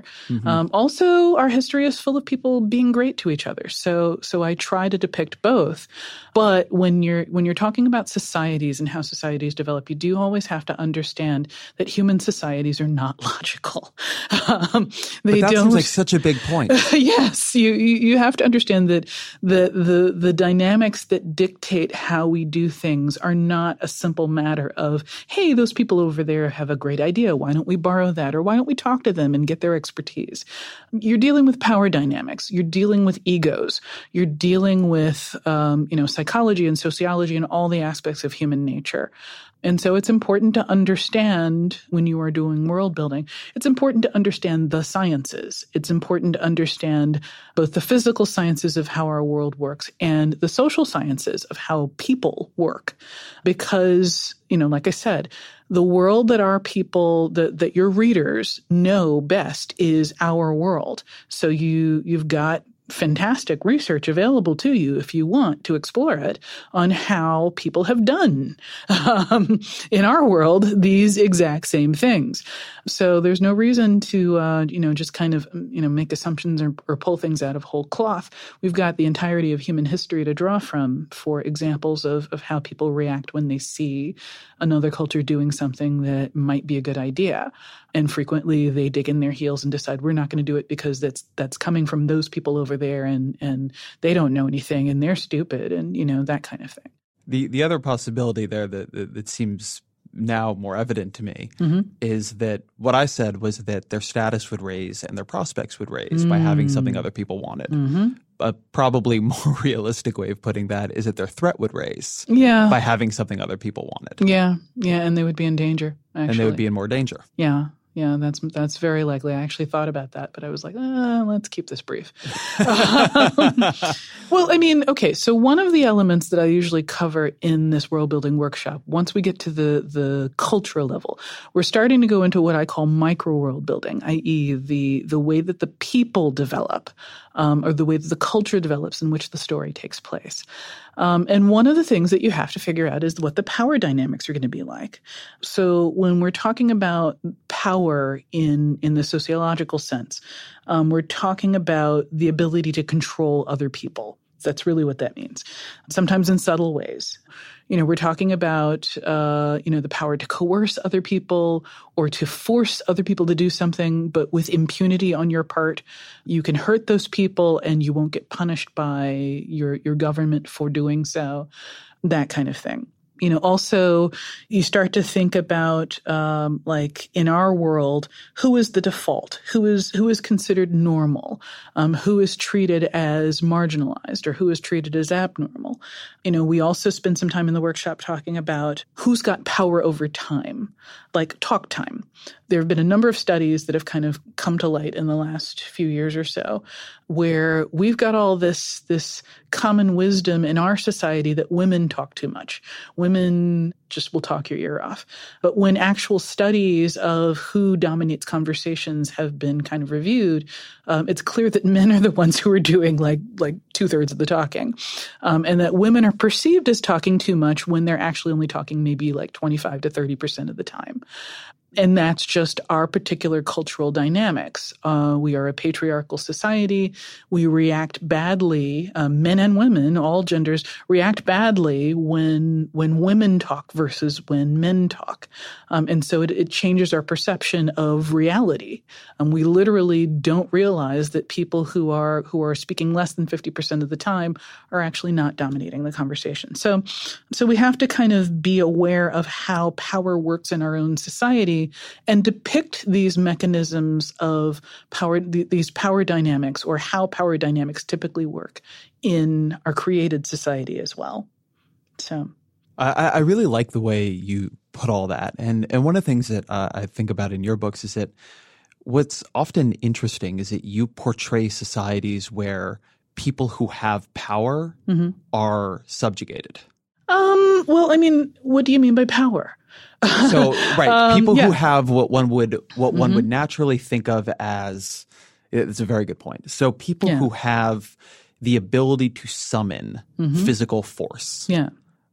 Also, our history is full of people being great to each other. So I try to depict both. But when you're talking about societies and how societies develop, you do always have to understand that human societies are not logical. But that seems like such a big point. Yes, you have to understand that the dynamics that dictate how we do things are not a simple matter of, hey, those people over there have a great idea. Why don't we borrow that? Or why don't we talk to them and get their expertise? You're dealing with power dynamics. You're dealing with egos. You're dealing with, psychology and sociology and all the aspects of human nature. And so it's important to understand, when you are doing world building, it's important to understand the sciences. It's important to understand both the physical sciences of how our world works and the social sciences of how people work. Because, like I said, the world that our people, that your readers know best is our world. So you've got fantastic research available to you if you want to explore it on how people have done in our world these exact same things. So there's no reason to, just kind of, make assumptions or pull things out of whole cloth. We've got the entirety of human history to draw from for examples of how people react when they see another culture doing something that might be a good idea. And frequently they dig in their heels and decide we're not going to do it because that's coming from those people over there and they don't know anything and they're stupid and, that kind of thing. The other possibility there that seems now more evident to me is that what I said was that their status would raise and their prospects would raise by having something other people wanted. A probably more realistic way of putting that is that their threat would raise by having something other people wanted. Yeah, and they would be in danger, actually. And they would be in more danger. Yeah. Yeah, that's very likely. I actually thought about that, but I was like, let's keep this brief. Well, I mean, okay, so one of the elements that I usually cover in this world building workshop, once we get to the cultural level, we're starting to go into what I call micro world building, i.e. the way that the people develop, or the way that the culture develops in which the story takes place. And one of the things that you have to figure out is what the power dynamics are going to be like. So when we're talking about power in the sociological sense, we're talking about the ability to control other people. That's really what that means. Sometimes in subtle ways. We're talking about, the power to coerce other people or to force other people to do something, but with impunity on your part. You can hurt those people and you won't get punished by your government for doing so, that kind of thing. Also, you start to think about, like in our world, who is the default? Who is considered normal? Who is treated as marginalized or who is treated as abnormal? We also spend some time in the workshop talking about who's got power over time, like talk time. There have been a number of studies that have kind of come to light in the last few years or so where we've got all this common wisdom in our society that women talk too much. Women just will talk your ear off. But when actual studies of who dominates conversations have been kind of reviewed, it's clear that men are the ones who are doing like 2/3 of the talking. And that women are perceived as talking too much when they're actually only talking maybe like 25 to 30% of the time. And that's just our particular cultural dynamics. We are a patriarchal society. We react badly, men and women, all genders, react badly when women talk versus when men talk. And so it changes our perception of reality. We literally don't realize that people who are speaking less than 50% of the time are actually not dominating the conversation. So we have to kind of be aware of how power works in our own society and depict these mechanisms of power, these power dynamics, or how power dynamics typically work in our created society as well. So I really like the way you put all that. And one of the things that I think about in your books is that what's often interesting is that you portray societies where people who have power are subjugated. Well, I mean, what do you mean by power? So, right, people who have what one would naturally think of as, it's a very good point. So people who have the ability to summon physical force. Yeah.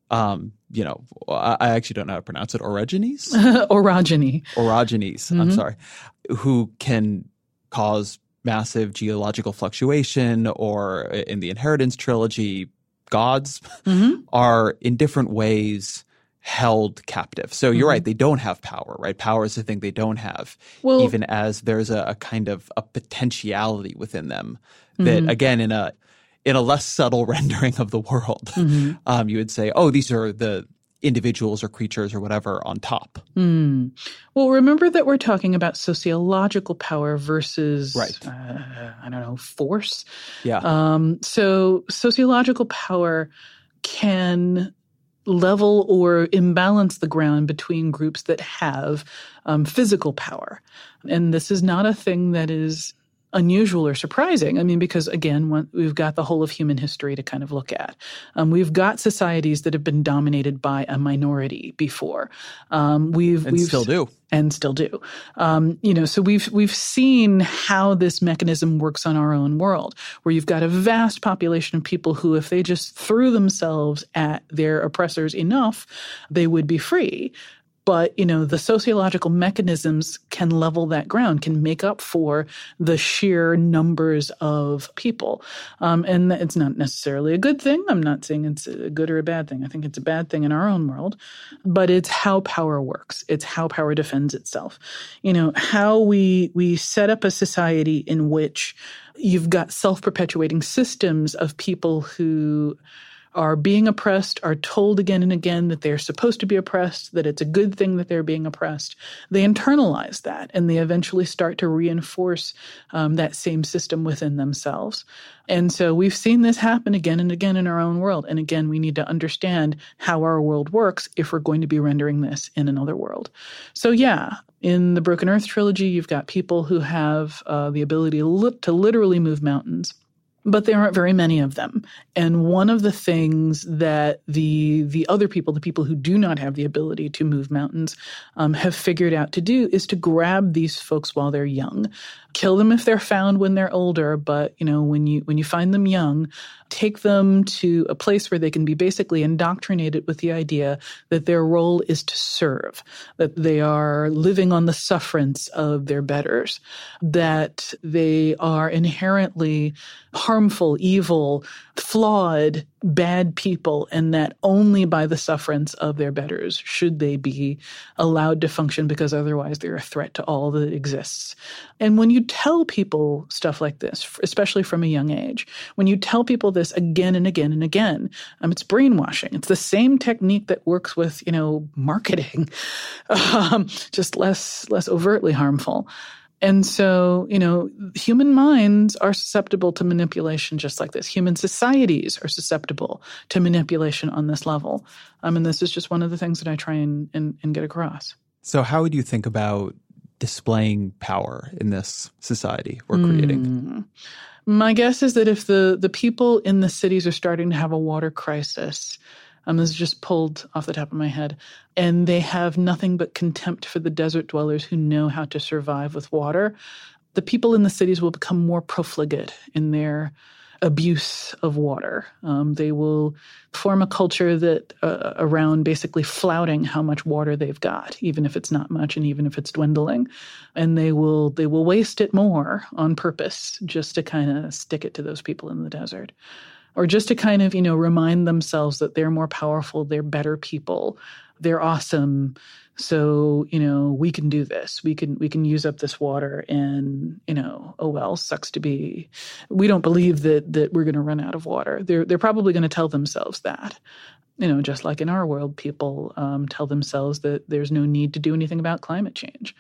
I actually don't know how to pronounce it. Orogenes? Orogenes. I'm sorry. Who can cause massive geological fluctuation, or in the Inheritance trilogy, gods are in different ways held captive. So you're right, they don't have power, right? Power is the thing they don't have, even as there's a kind of a potentiality within them that, again, in a less subtle rendering of the world, you would say, oh, these are the individuals or creatures or whatever on top. Well, remember that we're talking about sociological power versus, force. Yeah. So sociological power can level or imbalance the ground between groups that have physical power. And this is not a thing that is unusual or surprising. I mean, because again, we've got the whole of human history to kind of look at. We've got societies that have been dominated by a minority before. We've still do. And still do. So we've seen how this mechanism works on our own world, where you've got a vast population of people who, if they just threw themselves at their oppressors enough, they would be free. But, the sociological mechanisms can level that ground, can make up for the sheer numbers of people. And it's not necessarily a good thing. I'm not saying it's a good or a bad thing. I think it's a bad thing in our own world. But it's how power works. It's how power defends itself. How we set up a society in which you've got self-perpetuating systems of people who are being oppressed, are told again and again that they're supposed to be oppressed, that it's a good thing that they're being oppressed, they internalize that and they eventually start to reinforce that same system within themselves. And so we've seen this happen again and again in our own world. And again, we need to understand how our world works if we're going to be rendering this in another world. So yeah, in the Broken Earth trilogy, you've got people who have the ability to literally move mountains. But there aren't very many of them. And one of the things that the other people, the people who do not have the ability to move mountains, have figured out to do is to grab these folks while they're young. Kill them if they're found when they're older, but when you find them young, take them to a place where they can be basically indoctrinated with the idea that their role is to serve, that they are living on the sufferance of their betters, that they are inherently harmful, evil, flawed, bad people, and that only by the sufferance of their betters should they be allowed to function, because otherwise they're a threat to all that exists. And when you tell people stuff like this, especially from a young age, when you tell people this again and again and again, it's brainwashing. It's the same technique that works with, marketing, just less overtly harmful. And so, human minds are susceptible to manipulation just like this. Human societies are susceptible to manipulation on this level. And this is just one of the things that I try and get across. So how would you think about displaying power in this society we're creating? My guess is that if the people in the cities are starting to have a water crisis, this is just pulled off the top of my head, and they have nothing but contempt for the desert dwellers who know how to survive with water, the people in the cities will become more profligate in their abuse of water. They will form a culture that around basically flouting how much water they've got, even if it's not much and even if it's dwindling. And they will waste it more on purpose just to kind of stick it to those people in the desert. Or just to kind of, remind themselves that they're more powerful, they're better people, they're awesome. So, we can do this. We can use up this water and, oh well, sucks to be. We don't believe that we're going to run out of water. They're probably going to tell themselves that. Just like in our world, people tell themselves that there's no need to do anything about climate change.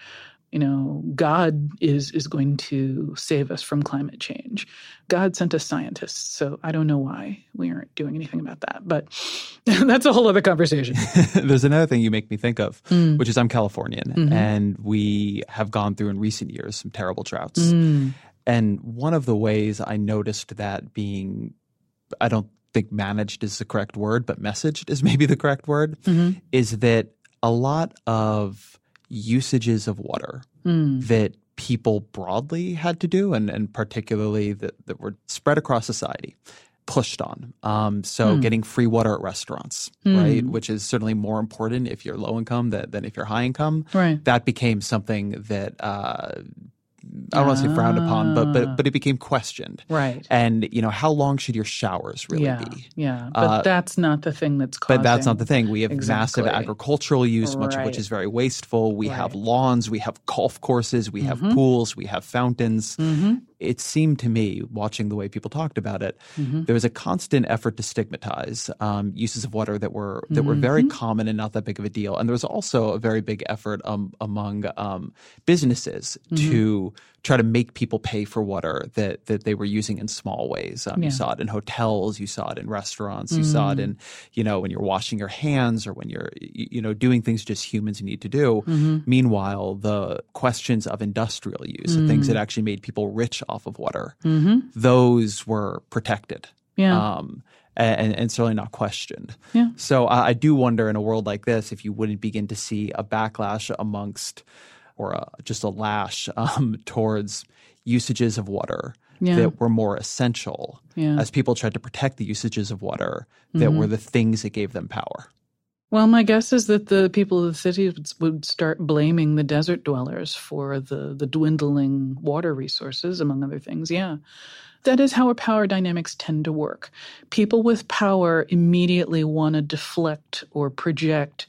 God is going to save us from climate change. God sent us scientists, so I don't know why we aren't doing anything about that. But that's a whole other conversation. There's another thing you make me think of, which is I'm Californian, and we have gone through in recent years some terrible droughts. And one of the ways I noticed that being, I don't think managed is the correct word, but messaged is maybe the correct word, is that a lot of usages of water that people broadly had to do, and particularly that were spread across society, pushed on. So getting free water at restaurants, right, which is certainly more important if you're low income than if you're high income. Right. That became something that I don't want to say frowned upon, but it became questioned. Right. And, how long should your showers really be? Yeah, but that's not the thing that's causing. But that's not the thing. We have Exactly. massive agricultural use, much of which is very wasteful. We have lawns, we have golf courses, we have pools, we have fountains. It seemed to me, watching the way people talked about it, there was a constant effort to stigmatize uses of water that were very common and not that big of a deal. And there was also a very big effort among businesses to try to make people pay for water that they were using in small ways. You saw it in hotels, you saw it in restaurants, you saw it in, when you're washing your hands or when you're, doing things just humans need to do. Meanwhile, the questions of industrial use, the things that actually made people rich off of water, those were protected. Yeah. And certainly not questioned. Yeah. So I do wonder in a world like this if you wouldn't begin to see a backlash amongst or just a lash towards usages of water that were more essential as people tried to protect the usages of water that were the things that gave them power. Well, my guess is that the people of the city would start blaming the desert dwellers for the dwindling water resources, among other things. Yeah. That is how our power dynamics tend to work. People with power immediately want to deflect or project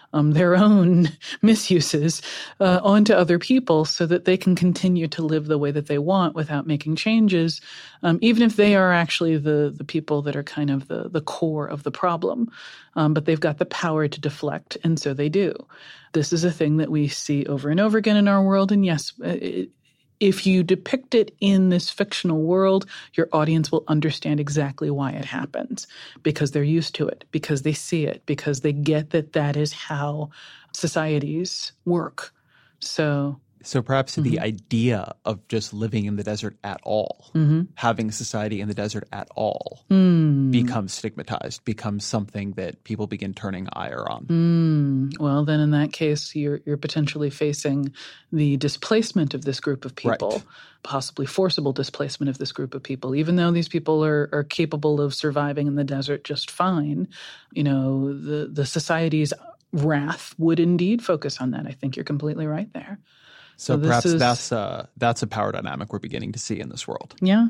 their own misuses onto other people so that they can continue to live the way that they want without making changes, even if they are actually the people that are kind of the core of the problem. But they've got the power to deflect, and so they do. This is a thing that we see over and over again in our world, and yes, if you depict it in this fictional world, your audience will understand exactly why it happens, because they're used to it, because they see it, because they get that that is how societies work. So perhaps the idea of just living in the desert at all, having society in the desert at all, becomes stigmatized, becomes something that people begin turning ire on. Well, then in that case, you're potentially facing the displacement of this group of people, right. Possibly forcible displacement of this group of people, even though these people are capable of surviving in the desert just fine. The society's wrath would indeed focus on that. I think you're completely right there. So perhaps that's a power dynamic we're beginning to see in this world. Yeah.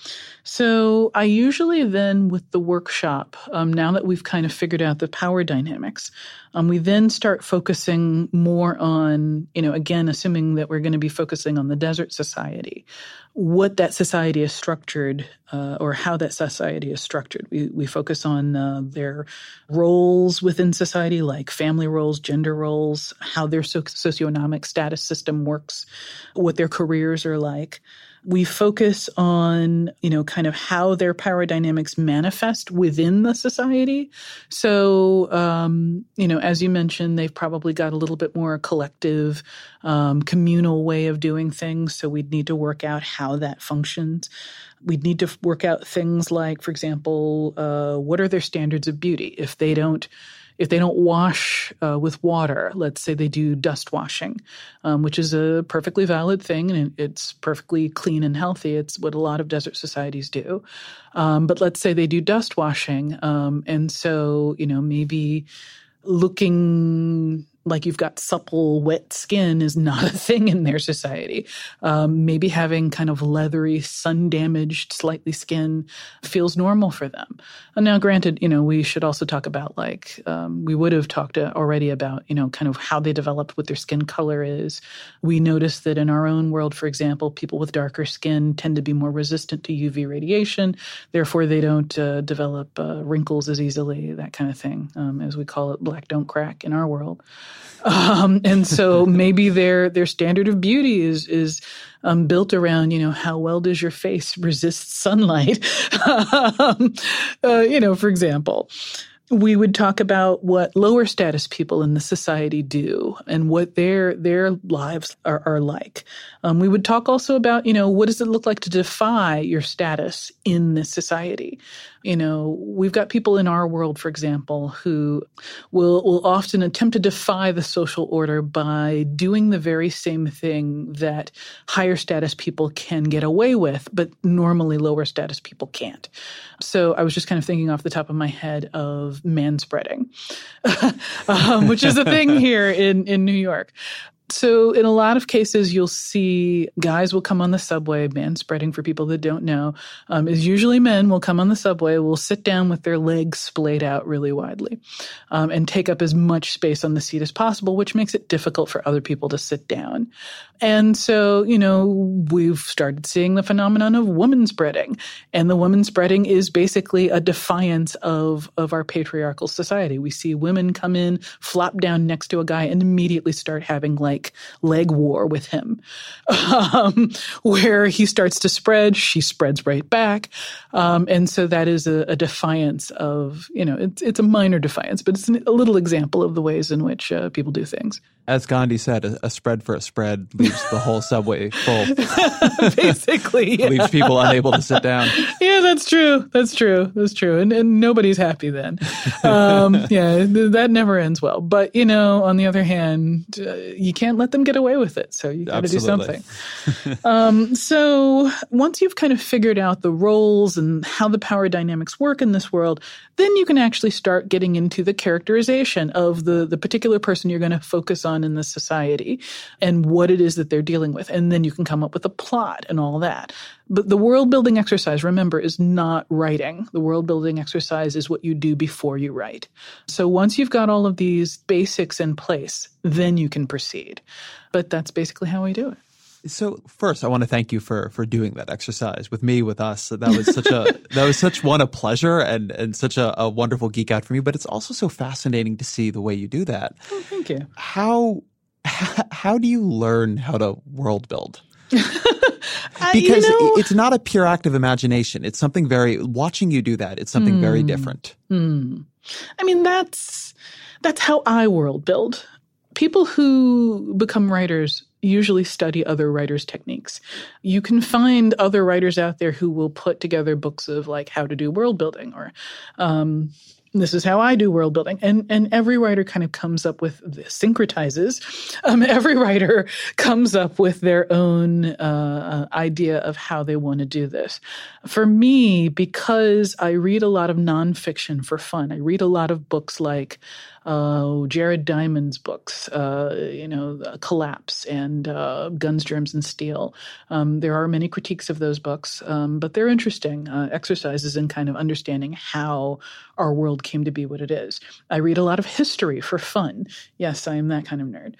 So I usually then, with the workshop, now that we've kind of figured out the power dynamics, we then start focusing more on, again, assuming that we're going to be focusing on the desert society, what that society is structured, or how that society is structured. We focus on their roles within society, like family roles, gender roles, how their socioeconomic status system works, what their careers are like. We focus on, kind of how their power dynamics manifest within the society. So, as you mentioned, they've probably got a little bit more collective, communal way of doing things. So we'd need to work out how that functions. We'd need to work out things like, for example, what are their standards of beauty? If they don't wash with water, let's say they do dust washing, which is a perfectly valid thing, and it's perfectly clean and healthy. It's what a lot of desert societies do. But let's say they do dust washing, and so, maybe looking like you've got supple, wet skin is not a thing in their society. Maybe having kind of leathery, sun-damaged, slightly skin feels normal for them. And now, granted, we should also talk about we would have talked already about, kind of how they developed, what their skin color is. We notice that in our own world, for example, people with darker skin tend to be more resistant to UV radiation. Therefore, they don't develop wrinkles as easily, that kind of thing, as we call it, black don't crack in our world. And so maybe their standard of beauty is built around, how well does your face resist sunlight? For example. We would talk about what lower status people in the society do and what their lives are like. We would talk also about, what does it look like to defy your status in this society? We've got people in our world, for example, who will often attempt to defy the social order by doing the very same thing that higher status people can get away with, but normally lower status people can't. So I was just kind of thinking off the top of my head of manspreading, which is a thing here in New York. So in a lot of cases, you'll see guys will come on the subway. Manspreading, for people that don't know, is usually men will come on the subway, will sit down with their legs splayed out really widely, and take up as much space on the seat as possible, which makes it difficult for other people to sit down. And so, we've started seeing the phenomenon of womanspreading. And the womanspreading is basically a defiance of our patriarchal society. We see women come in, flop down next to a guy, and immediately start having leg war with him, where he starts to spread, she spreads right back. And so that is a defiance of, it's a minor defiance, but it's a little example of the ways in which people do things. As Gandhi said, a spread for a spread leaves the whole subway full. Basically, yeah. Leaves people unable to sit down. Yeah, that's true. And nobody's happy then. That never ends well. But, on the other hand, you can't let them get away with it. So you got to do Absolutely. something. So once you've kind of figured out the roles and how the power dynamics work in this world, then you can actually start getting into the characterization of the particular person you're going to focus on in the society and what it is that they're dealing with. And then you can come up with a plot and all that. But the world building exercise, remember, is not writing. The world building exercise is what you do before you write. So once you've got all of these basics in place, then you can proceed. But that's basically how we do it. So first, I want to thank you for doing that exercise with me, with us. That was such a pleasure and such a wonderful geek out for me. But it's also so fascinating to see the way you do that. Oh, thank you. How do you learn how to world build? Because it's not a pure act of imagination. It's something watching you do that, it's something very different. I mean, that's how I world build. People who become writers usually study other writers' techniques. You can find other writers out there who will put together books of like how to do world building or this is how I do world building. And every writer kind of comes up with this, syncretizes. Every writer comes up with their own idea of how they want to do this. For me, because I read a lot of nonfiction for fun, I read a lot of books like Jared Diamond's books, Collapse and Guns, Germs, and Steel. There are many critiques of those books, but they're interesting exercises in kind of understanding how our world came to be what it is. I read a lot of history for fun. Yes, I am that kind of nerd.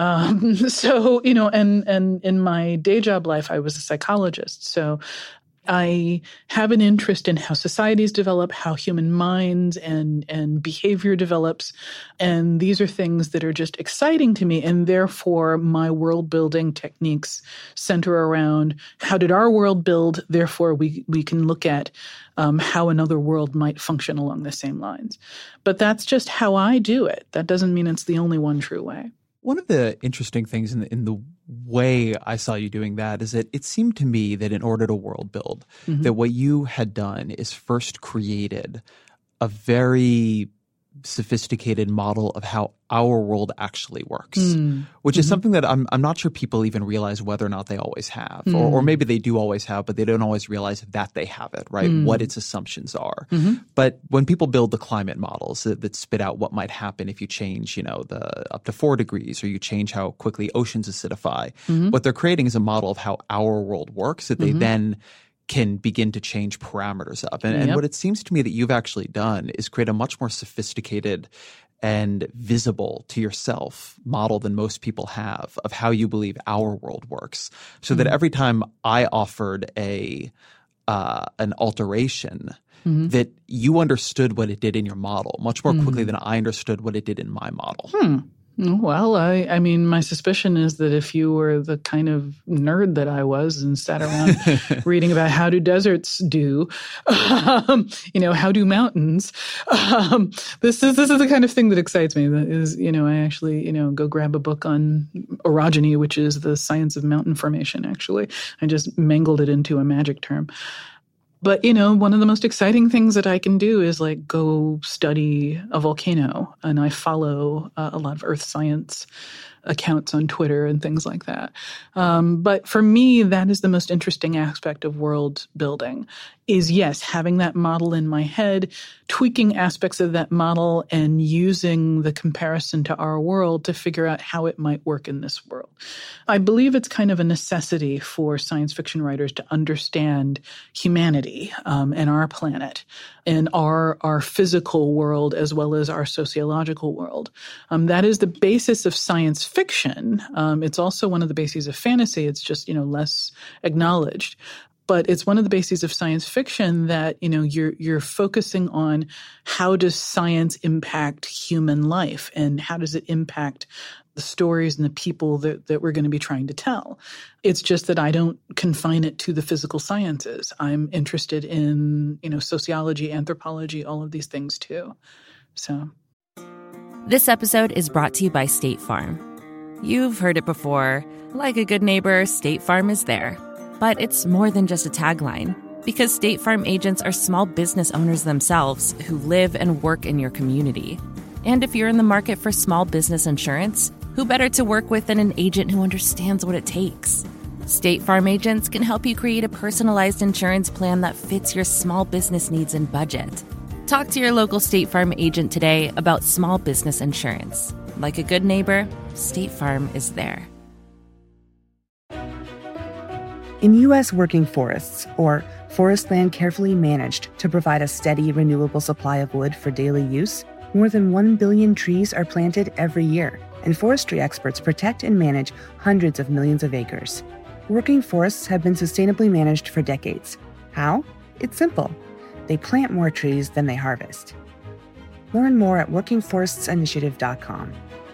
And in my day job life, I was a psychologist. So I have an interest in how societies develop, how human minds and behavior develops. And these are things that are just exciting to me. And therefore, my world building techniques center around how did our world build? Therefore, we can look at how another world might function along the same lines. But that's just how I do it. That doesn't mean it's the only one true way. One of the interesting things in the way I saw you doing that is that it seemed to me that in order to world build, that what you had done is first created a very sophisticated model of how our world actually works, which is something that I'm not sure people even realize whether or not they always have, or maybe they do always have, but they don't always realize that they have it, right? What its assumptions are. But when people build the climate models that spit out what might happen if you change, the up to 4 degrees, or you change how quickly oceans acidify, what they're creating is a model of how our world works that they then can begin to change parameters up. And what it seems to me that you've actually done is create a much more sophisticated and visible to yourself model than most people have of how you believe our world works. So that every time I offered an alteration, that you understood what it did in your model much more quickly than I understood what it did in my model. Well, I mean, my suspicion is that if you were the kind of nerd that I was and sat around reading about how do deserts do, how do mountains, this is the kind of thing that excites me. That is, I actually, go grab a book on orogeny, which is the science of mountain formation, actually. I just mangled it into a magic term. But, one of the most exciting things that I can do is like go study a volcano. And I follow a lot of earth science accounts on Twitter and things like that. But for me, that is the most interesting aspect of world building is, yes, having that model in my head, tweaking aspects of that model and using the comparison to our world to figure out how it might work in this world. I believe it's kind of a necessity for science fiction writers to understand humanity and our planet and our physical world as well as our sociological world. That is the basis of science fiction. It's also one of the bases of fantasy. It's just, less acknowledged. But it's one of the bases of science fiction that, you're focusing on how does science impact human life and how does it impact the stories and the people that we're going to be trying to tell. It's just that I don't confine it to the physical sciences. I'm interested in, sociology, anthropology, all of these things too. So. This episode is brought to you by State Farm. You've heard it before. Like a good neighbor, State Farm is there. But it's more than just a tagline, because State Farm agents are small business owners themselves who live and work in your community. And if you're in the market for small business insurance, Who better to work with than an agent who understands what it takes? State Farm agents can help you create a personalized insurance plan that fits your small business needs and budget. Talk to your local State Farm agent today about small business insurance. Like a good neighbor, State Farm is there. In U.S. working forests, or forest land carefully managed to provide a steady, renewable supply of wood for daily use, more than 1 billion trees are planted every year, and forestry experts protect and manage hundreds of millions of acres. Working forests have been sustainably managed for decades. How? It's simple. They plant more trees than they harvest. Learn more at workingforestsinitiative.com.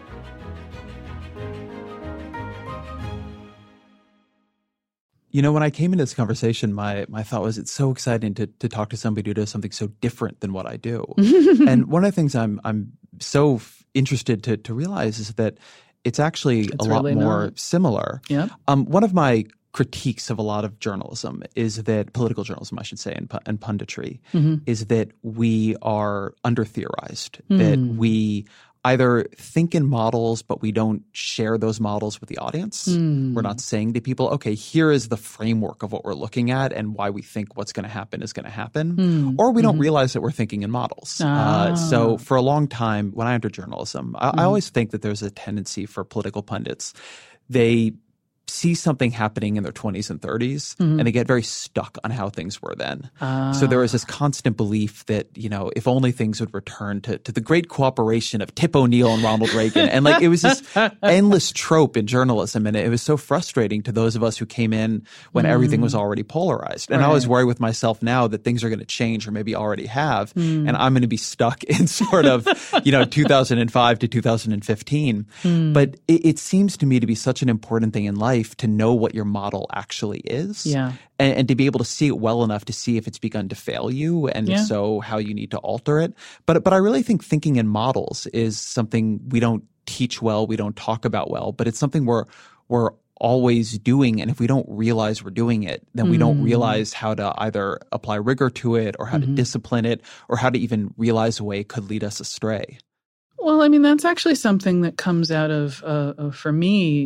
You know, when I came into this conversation, my thought was it's so exciting to talk to somebody who does something so different than what I do. And one of the things I'm so interested to realize is that it's actually a lot really more similar. Yeah. One of my critiques of a lot of journalism is that political journalism, I should say, and punditry, is that we are under-theorized, that we either think in models, but we don't share those models with the audience. We're not saying to people, okay, here is the framework of what we're looking at and why we think what's going to happen is going to happen. Or we don't realize that we're thinking in models. So for a long time, when I entered journalism, I always think that there's a tendency for political pundits. They see something happening in their 20s and 30s, and they get very stuck on how things were then. So there was this constant belief that, you know, if only things would return to the great cooperation of Tip O'Neill and Ronald Reagan. And like it was this endless trope in journalism, and it was so frustrating to those of us who came in when everything was already polarized. And I always worry with myself now that things are going to change or maybe already have, and I'm going to be stuck in sort of, 2005 to 2015. But it seems to me to be such an important thing in life to know what your model actually is, and to be able to see it well enough to see if it's begun to fail you, and so how you need to alter it. But I really think thinking in models is something we don't teach well, we don't talk about well, but it's something we're always doing, and if we don't realize we're doing it, then we don't realize how to either apply rigor to it, or how to discipline it, or how to even realize a way it could lead us astray. Well, I mean, that's actually something that comes out of for me,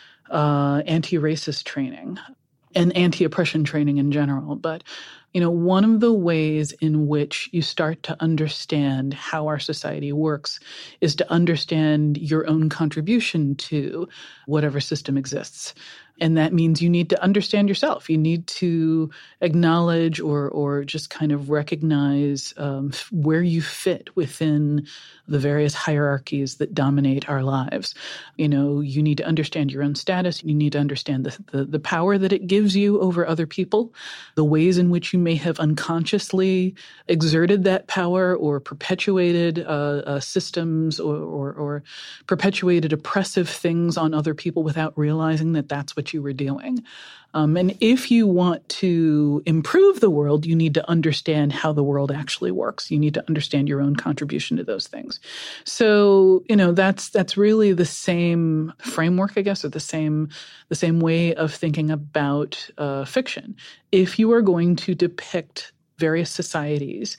anti-racist training and anti-oppression training in general. But, one of the ways in which you start to understand how our society works is to understand your own contribution to whatever system exists. And that means you need to understand yourself. You need to acknowledge or just kind of recognize where you fit within the various hierarchies that dominate our lives. You need to understand your own status. You need to understand the power that it gives you over other people, the ways in which you may have unconsciously exerted that power or perpetuated systems or perpetuated oppressive things on other people without realizing that that's what you were doing. And if you want to improve the world, you need to understand how the world actually works. You need to understand your own contribution to those things. So, that's really the same framework, I guess, or the same way of thinking about fiction. If you are going to depict various societies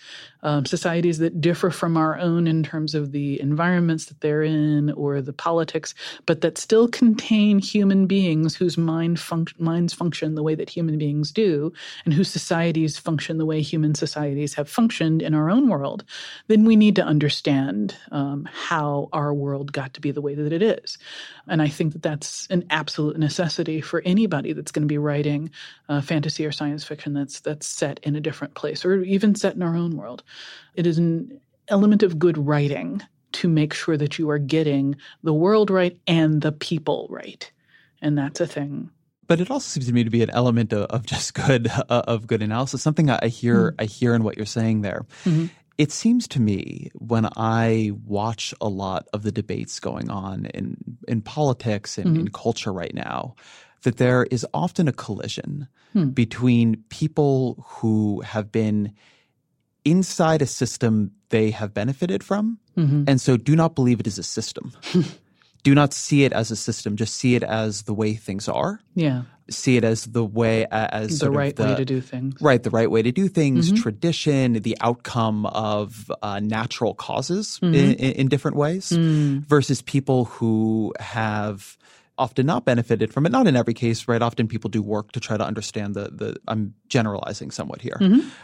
that differ from our own in terms of the environments that they're in or the politics, but that still contain human beings whose minds function the way that human beings do, and whose societies function the way human societies have functioned in our own world, then we need to understand how our world got to be the way that it is. And I think that that's an absolute necessity for anybody that's going to be writing fantasy or science fiction that's set in a different place, or even set in our own world. It is an element of good writing to make sure that you are getting the world right and the people right. And that's a thing. But it also seems to me to be an element of just good analysis. Something I hear in what you're saying there. It seems to me when I watch a lot of the debates going on in politics and in culture right now, that there is often a collision between people who have been inside a system they have benefited from, and so do not believe it is a system. Do not see it as a system, just see it as the way things are. Yeah. see it as the way, as the right way to do things. Right, the right way to do things, tradition, the outcome of natural causes in different ways, versus people who have often not benefited from it. Not in every case, right? Often people do work to try to understand I'm generalizing somewhat here.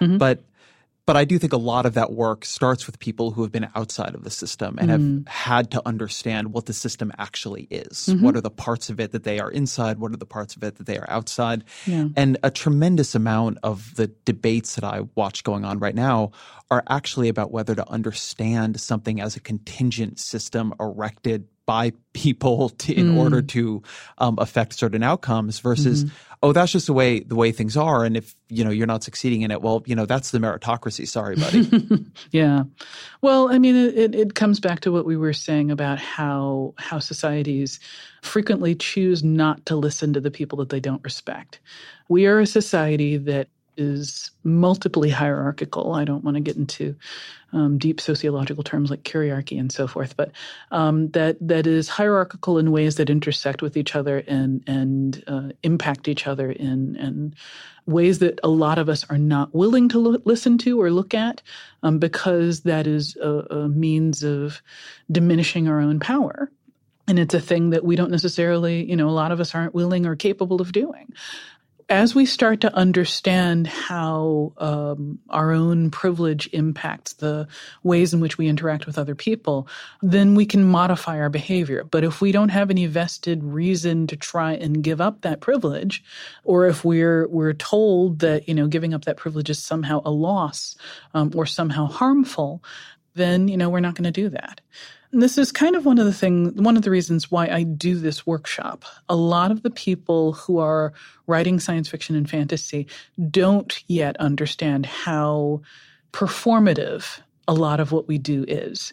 But I do think a lot of that work starts with people who have been outside of the system and have had to understand what the system actually is. What are the parts of it that they are inside? What are the parts of it that they are outside? Yeah. And a tremendous amount of the debates that I watch going on right now are actually about whether to understand something as a contingent system erected by people in order to affect certain outcomes versus, that's just the way things are. And if, you're not succeeding in it, well, that's the meritocracy. Sorry, buddy. Yeah. Well, I mean, it comes back to what we were saying about how societies frequently choose not to listen to the people that they don't respect. We are a society that is multiply hierarchical. I don't want to get into deep sociological terms like kyriarchy and so forth, but that is hierarchical in ways that intersect with each other and impact each other in ways that a lot of us are not willing to listen to or look at because that is a means of diminishing our own power. And it's a thing that we don't necessarily, a lot of us aren't willing or capable of doing. As we start to understand how our own privilege impacts the ways in which we interact with other people, then we can modify our behavior. But if we don't have any vested reason to try and give up that privilege, or if we're told that giving up that privilege is somehow a loss or somehow harmful, then we're not going to do that. And this is kind of one of the reasons why I do this workshop. A lot of the people who are writing science fiction and fantasy don't yet understand how performative a lot of what we do is.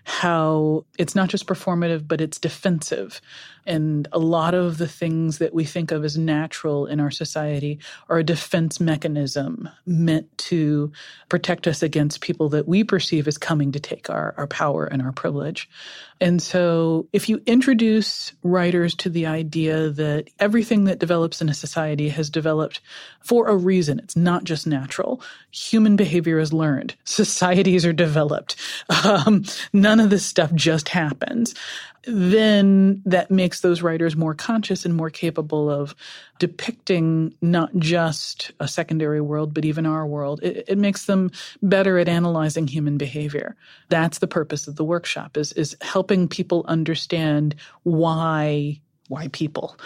How it's not just performative, but it's defensive. And a lot of the things that we think of as natural in our society are a defense mechanism meant to protect us against people that we perceive as coming to take our power and our privilege. And so if you introduce writers to the idea that everything that develops in a society has developed for a reason, it's not just natural. Human behavior is learned. Societies are developed. None of this stuff just happens. Then that makes those writers more conscious and more capable of depicting not just a secondary world, but even our world. It makes them better at analyzing human behavior. That's the purpose of the workshop, is helping people understand why people,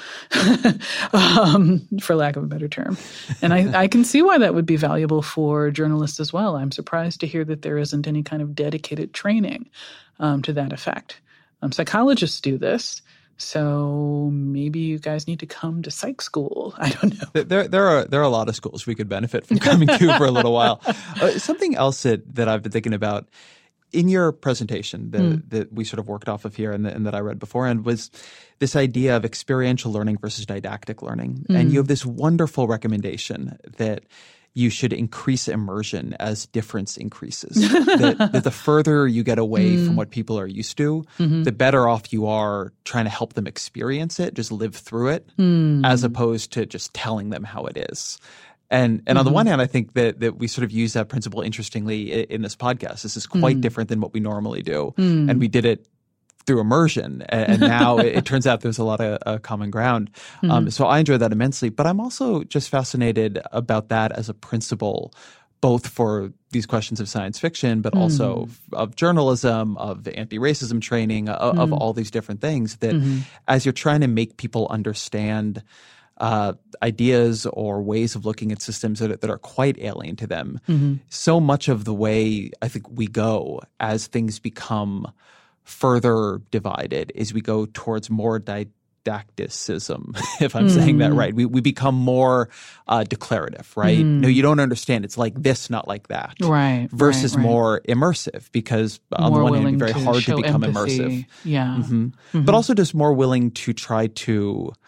for lack of a better term. And I can see why that would be valuable for journalists as well. I'm surprised to hear that there isn't any kind of dedicated training to that effect. Psychologists do this, so maybe you guys need to come to psych school. I don't know. There are a lot of schools we could benefit from coming to for a little while. Something else that I've been thinking about in your presentation that we sort of worked off of here and that I read beforehand was this idea of experiential learning versus didactic learning. And you have this wonderful recommendation that you should increase immersion as difference increases. that the further you get away from what people are used to, the better off you are trying to help them experience it, just live through it, as opposed to just telling them how it is. And on the one hand, I think that we sort of use that principle interestingly in this podcast. This is quite different than what we normally do. And we did it through immersion. And now it turns out there's a lot of common ground. So I enjoy that immensely. But I'm also just fascinated about that as a principle, both for these questions of science fiction, but also of journalism, of anti-racism training, of all these different things that as you're trying to make people understand ideas or ways of looking at systems that are quite alien to them, so much of the way I think we go as things become further divided is we go towards more didacticism, if I'm saying that right. We become more declarative, right? No, you don't understand. It's like this, not like that. Right. Versus right. more immersive, because on the one hand, it'd be very hard to become empathy. immersive. Yeah. But also just more willing to try to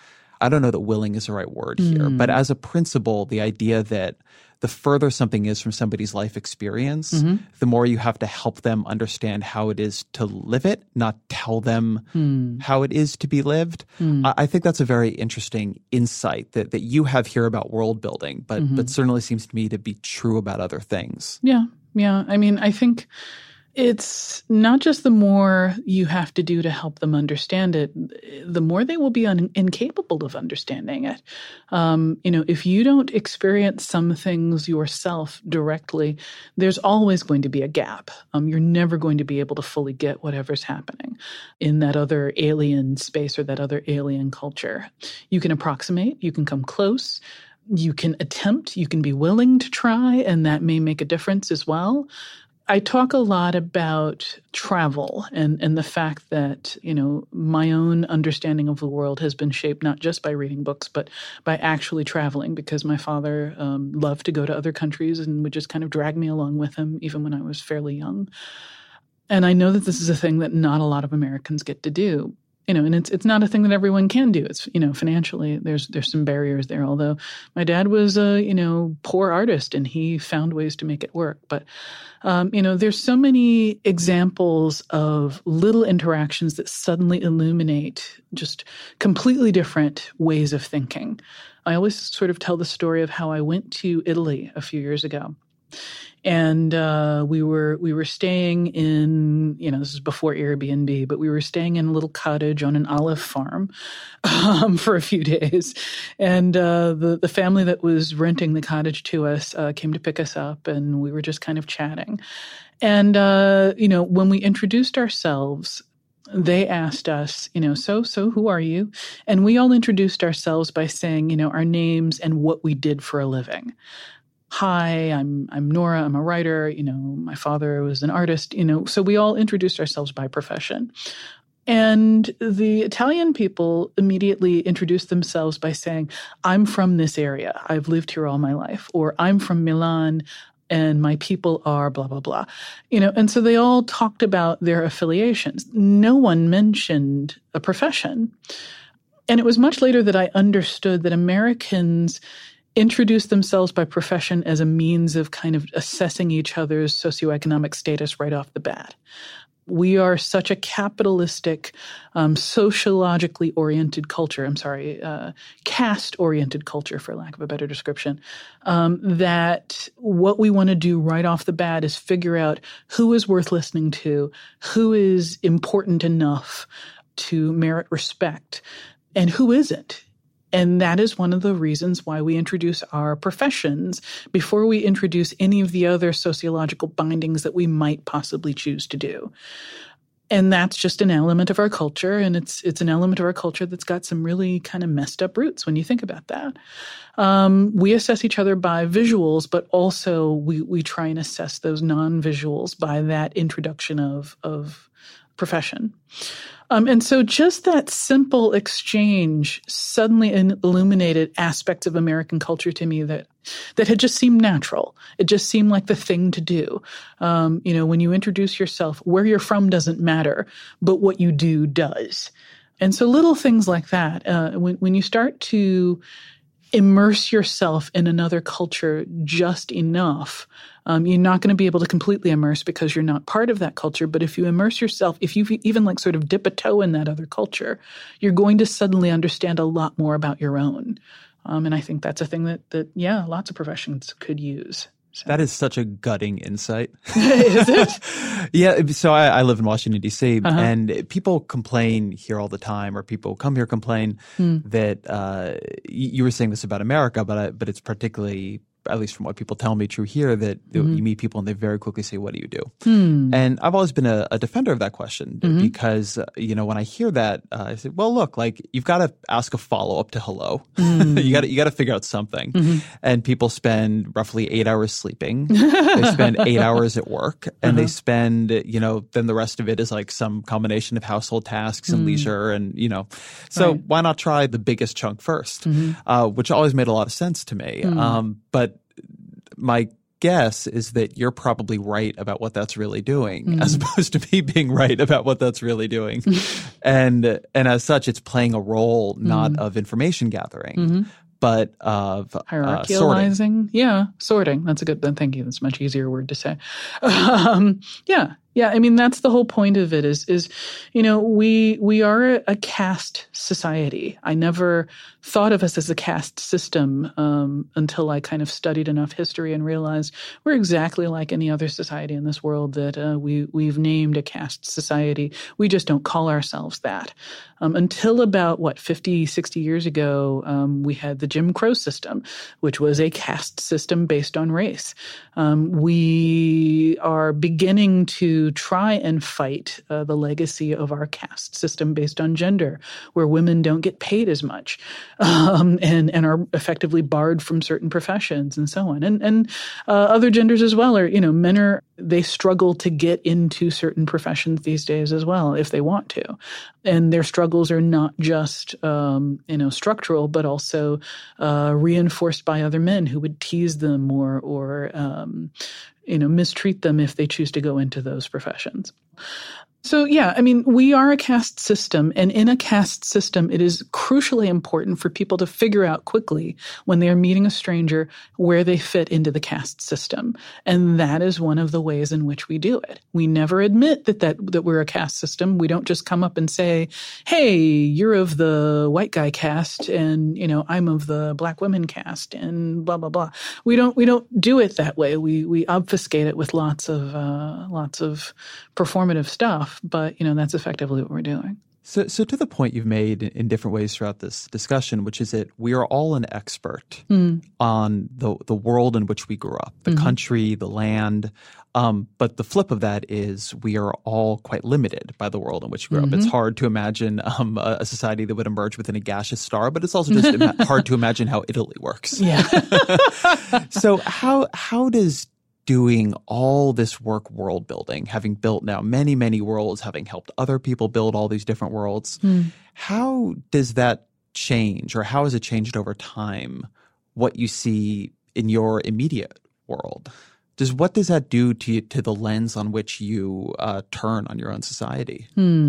I don't know that willing is the right word here, but as a principle, the idea that the further something is from somebody's life experience, the more you have to help them understand how it is to live it, not tell them how it is to be lived. I think that's a very interesting insight that you have here about world building, but certainly seems to me to be true about other things. Yeah. I mean, I think it's not just the more you have to do to help them understand it, the more they will be incapable of understanding it. If you don't experience some things yourself directly, there's always going to be a gap. You're never going to be able to fully get whatever's happening in that other alien space or that other alien culture. You can approximate, you can come close, you can attempt, you can be willing to try, and that may make a difference as well. I talk a lot about travel and the fact that, my own understanding of the world has been shaped not just by reading books, but by actually traveling, because my father loved to go to other countries and would just kind of drag me along with him, even when I was fairly young. And I know that this is a thing that not a lot of Americans get to do. And it's not a thing that everyone can do. It's, financially, there's some barriers there. Although my dad was a, poor artist and he found ways to make it work. But, there's so many examples of little interactions that suddenly illuminate just completely different ways of thinking. I always sort of tell the story of how I went to Italy a few years ago. And we were staying in, this is before Airbnb, but we were staying in a little cottage on an olive farm for a few days. And the family that was renting the cottage to us came to pick us up, and we were just kind of chatting. And, when we introduced ourselves, they asked us, so who are you? And we all introduced ourselves by saying, our names and what we did for a living. Hi, I'm Nora. I'm a writer. My father was an artist. So we all introduced ourselves by profession. And the Italian people immediately introduced themselves by saying, I'm from this area. I've lived here all my life. Or I'm from Milan and my people are blah, blah, blah. And so they all talked about their affiliations. No one mentioned a profession. And it was much later that I understood that Americans introduce themselves by profession as a means of kind of assessing each other's socioeconomic status right off the bat. We are such a capitalistic, sociologically oriented culture. Caste-oriented culture, for lack of a better description, that what we want to do right off the bat is figure out who is worth listening to, who is important enough to merit respect, and who isn't. And that is one of the reasons why we introduce our professions before we introduce any of the other sociological bindings that we might possibly choose to do. And that's just an element of our culture, and it's an element of our culture that's got some really kind of messed up roots when you think about that. We assess each other by visuals, but also we try and assess those non-visuals by that introduction of profession. And so just that simple exchange suddenly illuminated aspects of American culture to me that had just seemed natural. It just seemed like the thing to do. When you introduce yourself, where you're from doesn't matter, but what you do does. And so little things like that, when you start to immerse yourself in another culture just enough, you're not going to be able to completely immerse because you're not part of that culture. But if you immerse yourself, if you even sort of dip a toe in that other culture, you're going to suddenly understand a lot more about your own. And I think that's a thing that lots of professions could use. So. That is such a gutting insight. Is it? Yeah. So I live in Washington, D.C., and people complain here all the time, or people come here complain that you were saying this about America, but it's particularly, at least from what people tell me, true here, that you meet people and they very quickly say, what do you do? And I've always been a defender of that question because, when I hear that, I say, well, look, you've got to ask a follow-up to hello. You got to figure out something. And people spend roughly 8 hours sleeping. They spend 8 hours at work, and they spend, then the rest of it is some combination of household tasks and leisure and, So why not try the biggest chunk first? Which always made a lot of sense to me. But my guess is that you're probably right about what that's really doing, as opposed to me being right about what that's really doing. And as such, it's playing a role not of information gathering, but of hierarchizing. Sorting. Yeah, sorting. That's a good. Thank you. That's a much easier word to say. Yeah. I mean, that's the whole point of it. Is we are a caste society. I never thought of us as a caste system until I kind of studied enough history and realized we're exactly like any other society in this world that we've named a caste society. We just don't call ourselves that. Until about 50, 60 years ago, we had the Jim Crow system, which was a caste system based on race. We are beginning to try and fight the legacy of our caste system based on gender, where women don't get paid as much and are effectively barred from certain professions and so on. And other genders as well men they struggle to get into certain professions these days as well if they want to. And their struggles are not just, structural, but also reinforced by other men who would tease them or mistreat them if they choose to go into those professions. So, yeah, I mean, we are a caste system, and in a caste system, it is crucially important for people to figure out quickly when they are meeting a stranger where they fit into the caste system. And that is one of the ways in which we do it. We never admit that we're a caste system. We don't just come up and say, hey, you're of the white guy caste, and, I'm of the black women caste, and blah, blah, blah. We don't do it that way. We obfuscate it with lots of performative stuff. But, that's effectively what we're doing. So to the point you've made in different ways throughout this discussion, which is that we are all an expert on the world in which we grew up, the country, the land. But the flip of that is we are all quite limited by the world in which we grew up. It's hard to imagine a society that would emerge within a gaseous star, but it's also just hard to imagine how Italy works. Yeah. So how does doing all this work world building, having built now many, many worlds, having helped other people build all these different worlds, how does that change, or how has it changed over time what you see in your immediate world? What does that do to the lens on which you turn on your own society?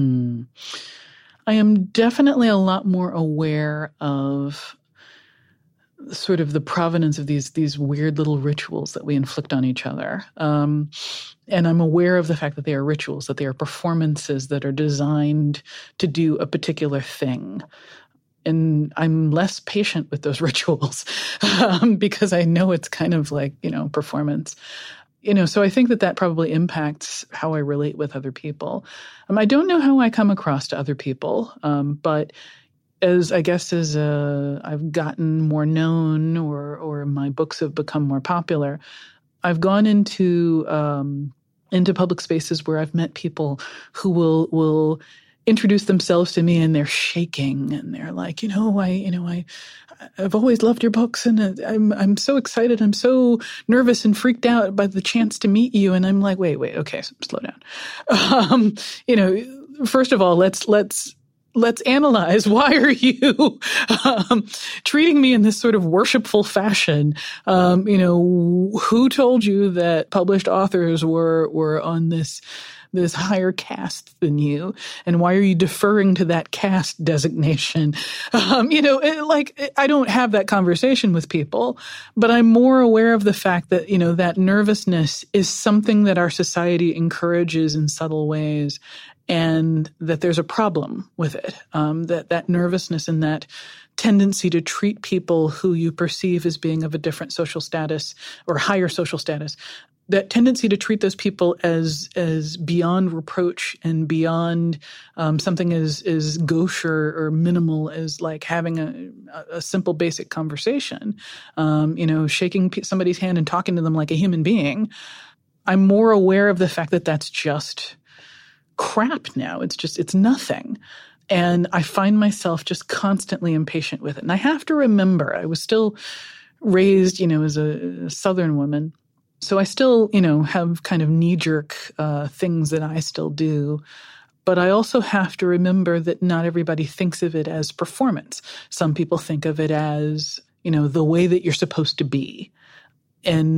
I am definitely a lot more aware of sort of the provenance of these weird little rituals that we inflict on each other. And I'm aware of the fact that they are rituals, that they are performances that are designed to do a particular thing. And I'm less patient with those rituals because I know it's kind of like, performance. So I think that probably impacts how I relate with other people. I don't know how I come across to other people, but as I've gotten more known or my books have become more popular, I've gone into public spaces where I've met people who will introduce themselves to me and they're shaking and they're like, I've always loved your books and I'm so excited. I'm so nervous and freaked out by the chance to meet you. And I'm like, wait, okay, slow down. First of all, let's analyze, why are you treating me in this sort of worshipful fashion? Who told you that published authors were on this higher caste than you? And why are you deferring to that caste designation? I don't have that conversation with people, but I'm more aware of the fact that, that nervousness is something that our society encourages in subtle ways, and that there's a problem with it, that nervousness and that tendency to treat people who you perceive as being of a different social status or higher social status, that tendency to treat those people as beyond reproach and beyond something as gauche or minimal as like having a simple basic conversation, shaking somebody's hand and talking to them like a human being. I'm more aware of the fact that that's just crap now. It's nothing. And I find myself just constantly impatient with it. And I have to remember, I was still raised, as a Southern woman. So I still, have kind of knee-jerk things that I still do. But I also have to remember that not everybody thinks of it as performance. Some people think of it as, the way that you're supposed to be. And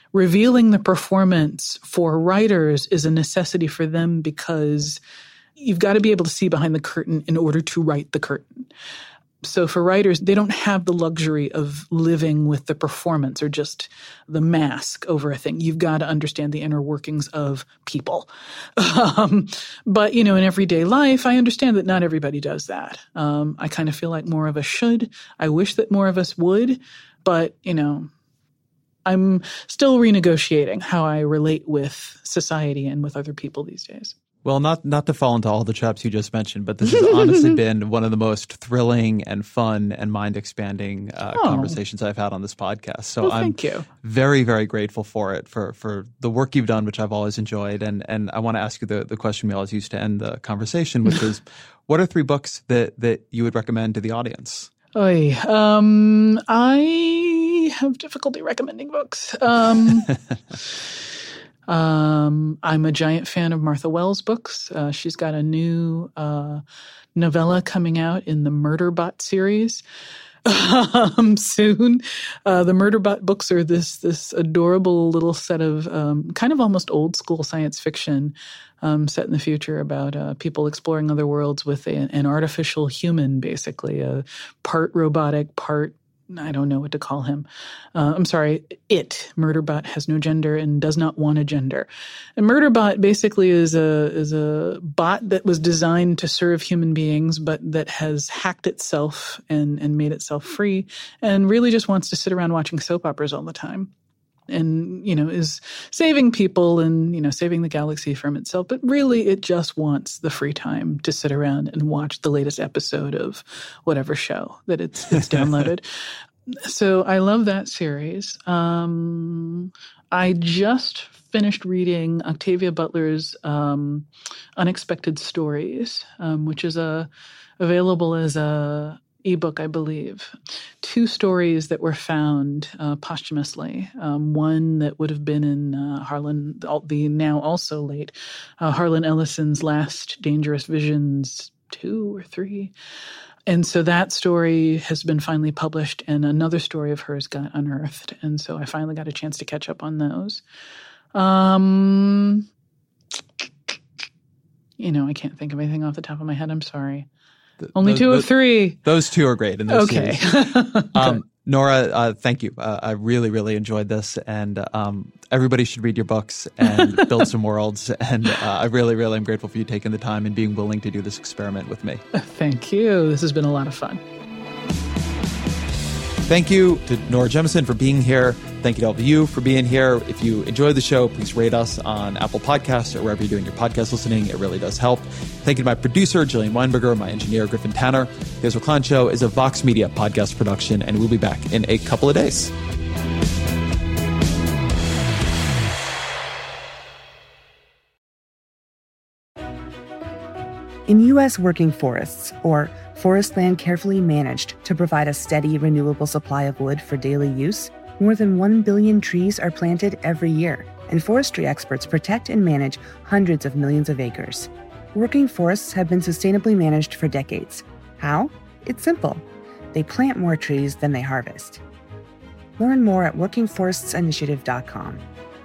revealing the performance for writers is a necessity for them because you've got to be able to see behind the curtain in order to write the curtain. So for writers, they don't have the luxury of living with the performance or just the mask over a thing. You've got to understand the inner workings of people. But, in everyday life, I understand that not everybody does that. I kind of feel like more of us should. I wish that more of us would. But, I'm still renegotiating how I relate with society and with other people these days. Well, not to fall into all the traps you just mentioned, but this has honestly been one of the most thrilling and fun and mind-expanding conversations I've had on this podcast. So thank you. Very, very grateful for it, for the work you've done, which I've always enjoyed. And I want to ask you the question we always use to end the conversation, which is, what are 3 books that you would recommend to the audience? I have difficulty recommending books. I'm a giant fan of Martha Wells' books. She's got a new novella coming out in the Murderbot series soon. The Murderbot books are this adorable little set of kind of almost old school science fiction set in the future about people exploring other worlds with an artificial human, basically, part robotic, part I don't know what to call him. I'm sorry, Murderbot has no gender and does not want a gender. And Murderbot basically is a bot that was designed to serve human beings, but that has hacked itself and made itself free and really just wants to sit around watching soap operas all the time. And, is saving people and, saving the galaxy from itself. But really, it just wants the free time to sit around and watch the latest episode of whatever show that it's downloaded. So I love that series. I just finished reading Octavia Butler's Unexpected Stories, which is available as a ebook, I believe. 2 stories that were found posthumously. One that would have been in Harlan, the now also late Harlan Ellison's Last Dangerous Visions 2 or 3. And so that story has been finally published, and another story of hers got unearthed. And so I finally got a chance to catch up on those. I can't think of anything off the top of my head. I'm sorry. Only 2 of 3. Those 2 are great in those okay. series. Nora, thank you. I really, really enjoyed this, and everybody should read your books and build some worlds. And I really, really am grateful for you taking the time and being willing to do this experiment with me. Thank you. This has been a lot of fun. Thank you to Nora Jemisin for being here. Thank you to all of you for being here. If you enjoyed the show, please rate us on Apple Podcasts or wherever you're doing your podcast listening. It really does help. Thank you to my producer, Jillian Weinberger, my engineer, Griffin Tanner. The Ezra Klein Show is a Vox Media podcast production, and we'll be back in a couple of days. In U.S. working forests, or forest land carefully managed to provide a steady, renewable supply of wood for daily use, more than 1 billion trees are planted every year, and forestry experts protect and manage hundreds of millions of acres. Working forests have been sustainably managed for decades. How? It's simple. They plant more trees than they harvest. Learn more at workingforestsinitiative.com.